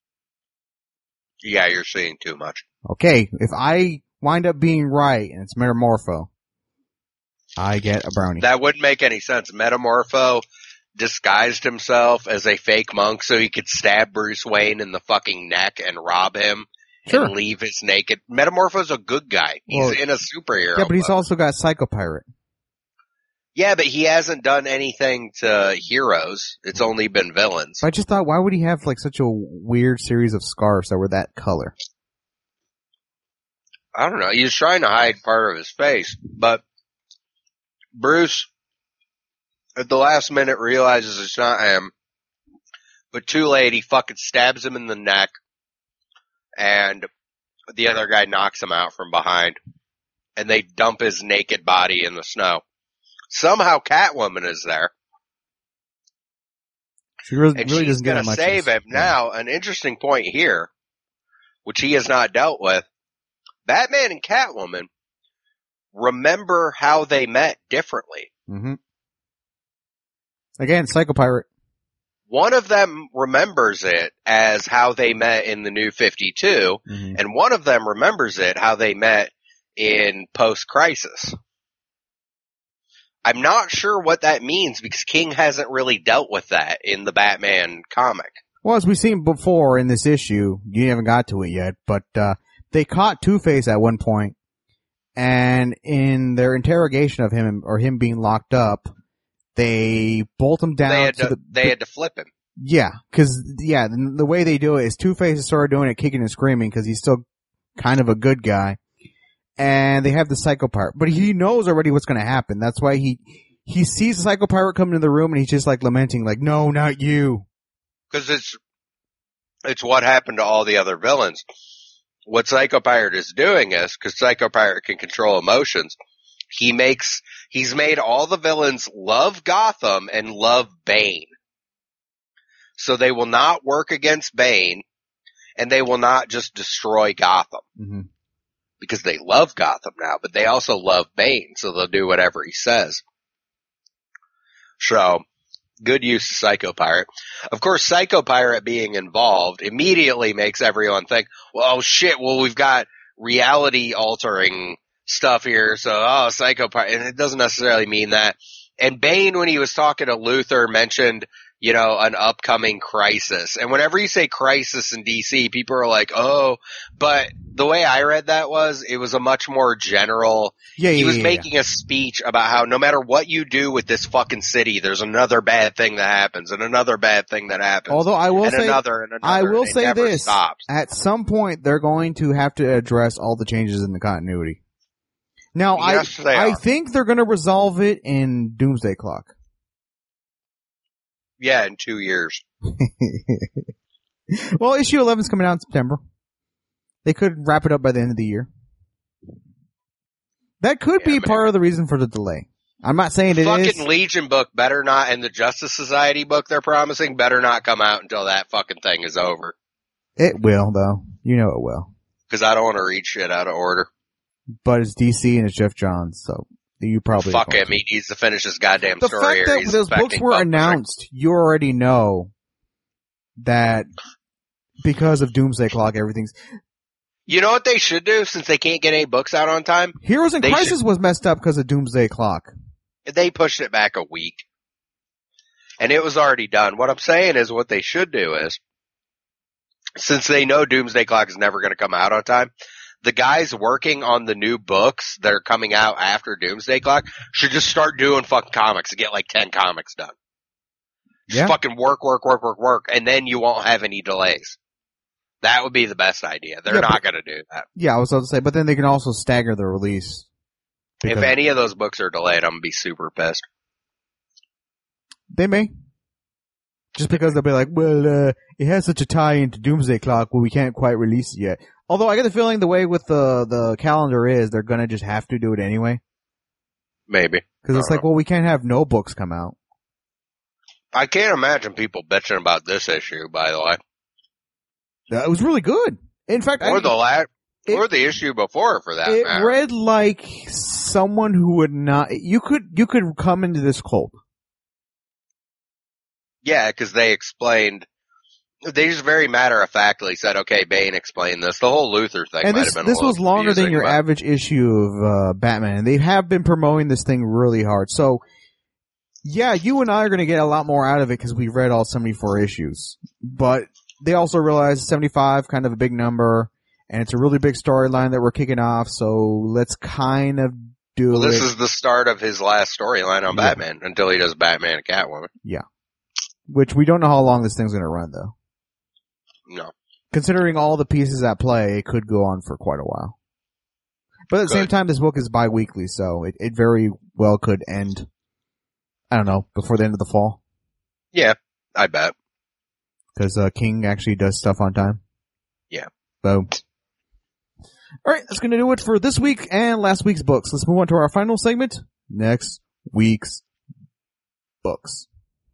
Yeah, you're seeing too much. Okay, if I wind up being right, and it's Metamorpho, I get a brownie. That wouldn't make any sense. Metamorpho disguised himself as a fake monk so he could stab Bruce Wayne in the fucking neck and rob him. Sure. And leave his naked. Metamorpho's a good guy. He's in a superhero. Yeah, but he's mode. also got Psycho Pirate. Yeah, but he hasn't done anything to heroes. It's only been villains. I just thought, why would he have like such a weird series of scarves that were that color? I don't know. He was trying to hide part of his face, but Bruce, at the last minute, realizes it's not him. But too late, he fucking stabs him in the neck. And the other guy knocks him out from behind. And they dump his naked body in the snow. Somehow Catwoman is there. She really and doesn't she's get going that to much. save him. Now, an interesting point here, which he has not dealt with. Batman and Catwoman remember how they met differently. Mm-hmm. Again, Psycho Pirate. One of them remembers it as how they met in the New 52, and one of them remembers it how they met in Post-Crisis. I'm not sure what that means because King hasn't really dealt with that in the Batman comic. Well, as we've seen before in this issue, you haven't got to it yet, but they caught Two-Face at one point, and in their interrogation of him, or him being locked up, they bolt him down They had to flip him. Yeah, the way they do it is Two-Face started doing it kicking and screaming because he's still kind of a good guy. And they have the Psycho Pirate. But he knows already what's going to happen. That's why he sees the Psycho Pirate come into the room and he's just like lamenting, like, no, not you. Because it's what happened to all the other villains. What Psycho Pirate is doing is, because Psycho Pirate can control emotions, he's made all the villains love Gotham and love Bane. So they will not work against Bane, and they will not just destroy Gotham. Mm-hmm. Because they love Gotham now, but they also love Bane, so they'll do whatever he says. So, good use of Psycho Pirate. Of course, Psycho Pirate being involved immediately makes everyone think, well, shit, we've got reality-altering stuff here, so, Psycho Pirate, and it doesn't necessarily mean that. And Bane, when he was talking to Luthor, mentioned, you know, an upcoming crisis. And whenever you say crisis in DC, people are like, oh, but the way I read that was, it was a much more general, he was making a speech about how no matter what you do with this fucking city, there's another bad thing that happens, and another bad thing that happens. Although I will say, I will say this, stops. At some point they're going to have to address all the changes in the continuity. Now, yes, I think they're going to resolve it in Doomsday Clock. Yeah, in 2 years. Well, issue 11 is coming out in September. They could wrap it up by the end of the year. That could be part of the reason for the delay. I'm not saying it is. Fucking Legion book better not, and the Justice Society book they're promising better not come out until that fucking thing is over. It will, though. You know it will. Because I don't want to read shit out of order. But it's DC and it's Jeff Johns, so you probably fuck him. He needs to finish his goddamn the story. The fact that those books were announced, you already know that because of Doomsday Clock, everything's... You know what they should do since they can't get any books out on time? Heroes in Crisis was messed up because of Doomsday Clock. They pushed it back a week. And it was already done. What I'm saying is what they should do is, since they know Doomsday Clock is never going to come out on time, the guys working on the new books that are coming out after Doomsday Clock should just start doing fucking comics and get like 10 comics done. Just fucking work, and then you won't have any delays. That would be the best idea. They're not going to do that. Yeah, I was about to say, but then they can also stagger the release. If any of those books are delayed, I'm going to be super pissed. They may. Just because they'll be like, well, it has such a tie into Doomsday Clock, but we can't quite release it yet. Although I get the feeling the way with the calendar is, they're going to just have to do it anyway. Maybe. Because it's like, well, we can't have no books come out. I can't imagine people bitching about this issue, by the way. It was really good. In fact, or the issue before, for that matter. It read like someone who would not. You could come into this cold. Yeah, because they explained. They just very matter of factly said, "Okay, Bane explained this." The whole Luthor thing and might have been. This was longer than your average issue of Batman, and they have been promoting this thing really hard. So, yeah, you and I are going to get a lot more out of it because we read all 74 issues, but. They also realize 75, kind of a big number, and it's a really big storyline that we're kicking off, so let's kind of do it. This is the start of his last storyline on Batman, until he does Batman and Catwoman. Yeah. Which we don't know how long this thing's gonna run, though. No. Considering all the pieces at play, it could go on for quite a while. But at the same time, this book is bi-weekly, so it very well could end, I don't know, before the end of the fall. Yeah, I bet. Because King actually does stuff on time. Yeah. Boom. Alright, that's going to do it for this week and last week's books. Let's move on to our final segment. Next week's books.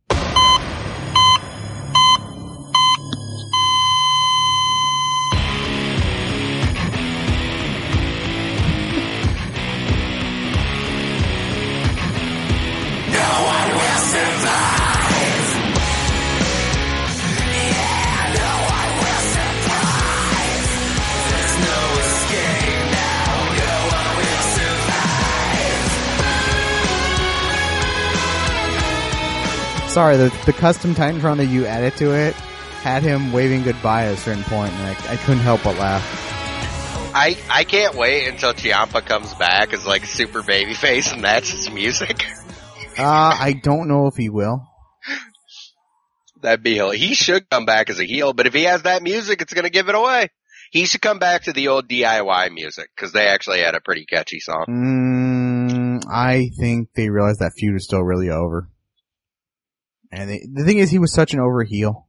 Sorry, the custom Titantron that you added to it had him waving goodbye at a certain point, and I couldn't help but laugh. I can't wait until Ciampa comes back as like super babyface and that's his music. I don't know if he will. That'd be he should come back as a heel, but if he has that music, it's gonna give it away. He should come back to the old DIY music, because they actually had a pretty catchy song. I think they realized that feud is still really over. And the thing is, he was such an over heel.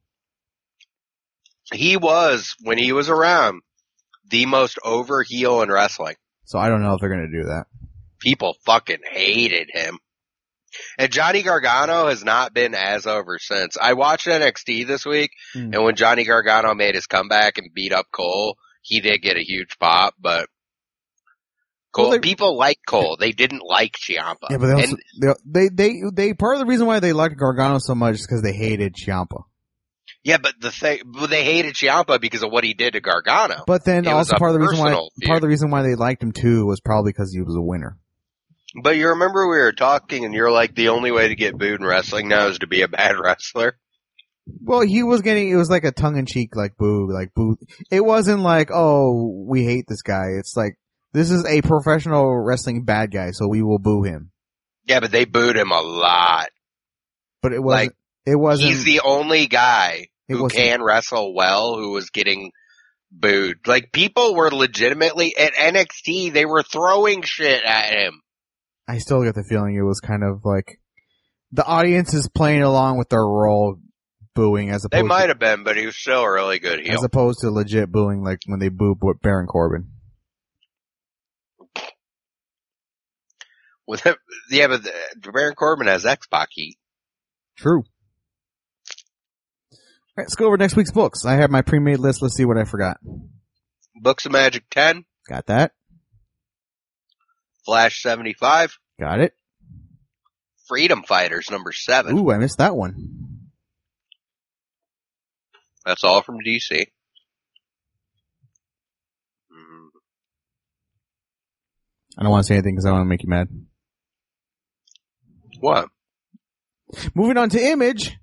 He was, when he was around, the most over heel in wrestling. So I don't know if they're going to do that. People fucking hated him. And Johnny Gargano has not been as over since. I watched NXT this week, and when Johnny Gargano made his comeback and beat up Cole, he did get a huge pop, but Cole, people like Cole. They didn't like Ciampa. Yeah, but they part of the reason why they liked Gargano so much is because they hated Ciampa. Yeah, but they hated Ciampa because of what he did to Gargano. But then also part of the reason why they liked him too was probably because he was a winner. But you remember we were talking and you're like, the only way to get booed in wrestling now is to be a bad wrestler. Well, it was like a tongue-in-cheek, boo. It wasn't like, oh, we hate this guy. It's like, this is a professional wrestling bad guy, so we will boo him. Yeah, but they booed him a lot. But it wasn't. He's the only guy who can wrestle well who was getting booed. Like, people were legitimately, at NXT, they were throwing shit at him. I still get the feeling it was kind of like, the audience is playing along with their role, booing as They opposed might have been, but he was still a really good heel. as opposed to legit booing like when they booed Baron Corbin. With him, yeah, but Baron Corbin has X-Pac heat. True. All right, let's go over next week's books. I have my pre-made list. Let's see what I forgot. Books of Magic 10, Got that. Flash 75, Got it. Freedom Fighters number 7. Ooh, I missed that one. That's all from DC. I don't want to say anything because I don't want to make you mad. What? Moving on to Image.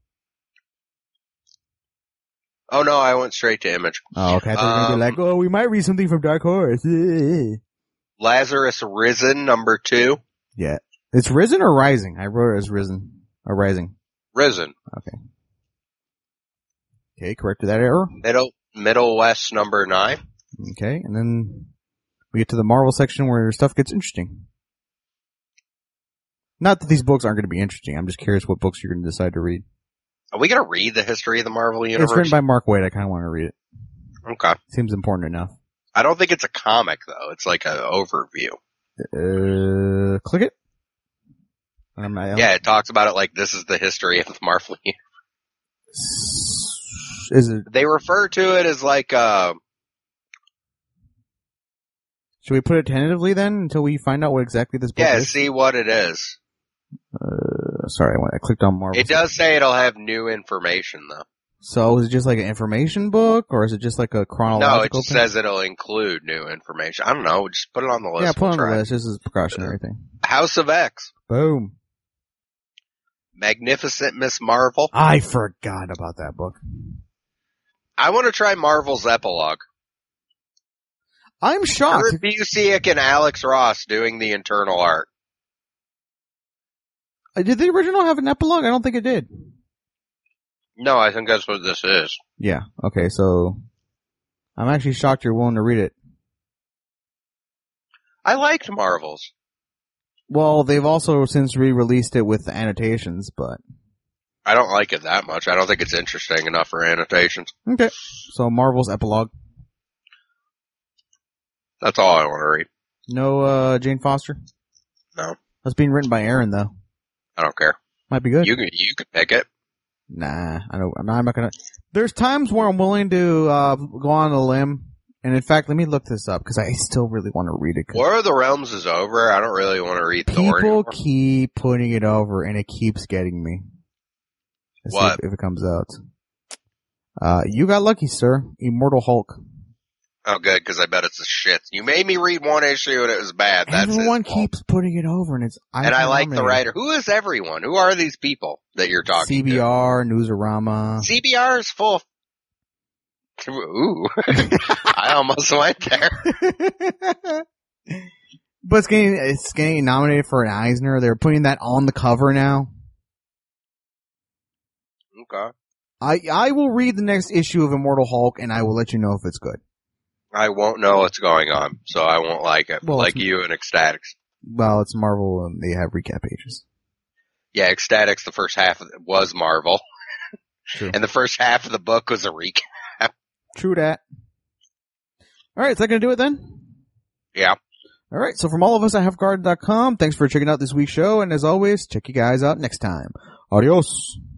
Oh no, I went straight to Image. Oh, okay. I thought you were going to be like, oh, we might read something from Dark Horse. Lazarus Risen number 2. Yeah. It's Risen or Rising? I wrote it as Risen. Or Rising. Risen. Okay. Okay, corrected that error. Middle West number 9. Okay, and then we get to the Marvel section where stuff gets interesting. Not that these books aren't going to be interesting. I'm just curious what books you're going to decide to read. Are we going to read the history of the Marvel Universe? It's written by Mark Waid. I kind of want to read it. Okay. Seems important enough. I don't think it's a comic though. It's like an overview. Click it. Yeah, it talks about it like this is the history of the Marvel Universe. Is it? They refer to it as like Should we put it tentatively then until we find out what exactly this book is? see what it is. Sorry, I clicked on Marvel. It does say it'll have new information though. So is it just like an information book, or is it just like a chronological No, it just thing? says it'll include new information. I don't know. Just put it on the list. Yeah, put it on We'll the try. list. This is a precautionary thing. House of X. Boom. Magnificent Miss Marvel. I forgot about that book. I want to try Marvel's epilogue. I'm shocked. Kurt Busiek and Alex Ross doing the internal art. Did the original have an epilogue? I don't think it did. No, I think that's what this is. Yeah. Okay, so I'm actually shocked you're willing to read it. I liked Marvel's. Well, they've also since re-released it with annotations, but... I don't like it that much. I don't think it's interesting enough for annotations. Okay. So Marvel's epilogue. That's all I want to read. No, Jane Foster? No. That's being written by Aaron, though. I don't care. Might be good. You can pick it. Nah, I'm not gonna. There's times where I'm willing to go on a limb, and in fact, let me look this up because I still really want to read it. War of the Realms is over. I don't really want to read Thor People anymore. keep putting it over, and it keeps getting me. Let's see What? if it comes out. You got lucky, sir. Immortal Hulk. Oh, good, because I bet it's a shit. You made me read one issue and it was bad. That's Everyone his fault. keeps putting it over, and it's. And I like the nominated. writer. Who is everyone? Who are these people that you're talking to? CBR, Newsarama. CBR is full of... Ooh. I almost went there. But it's getting nominated for an Eisner. They're putting that on the cover now. Okay. I will read the next issue of Immortal Hulk, and I will let you know if it's good. I won't know what's going on, so I won't like it. Well, like you and Ecstatics. Well, it's Marvel, and they have recap pages. Yeah, Ecstatics, the first half of it was Marvel. True. And the first half of the book was a recap. True that. All right, is that going to do it then? Yeah. All right, so from all of us at HalfGuard.com, thanks for checking out this week's show, and as always, check you guys out next time. Adios.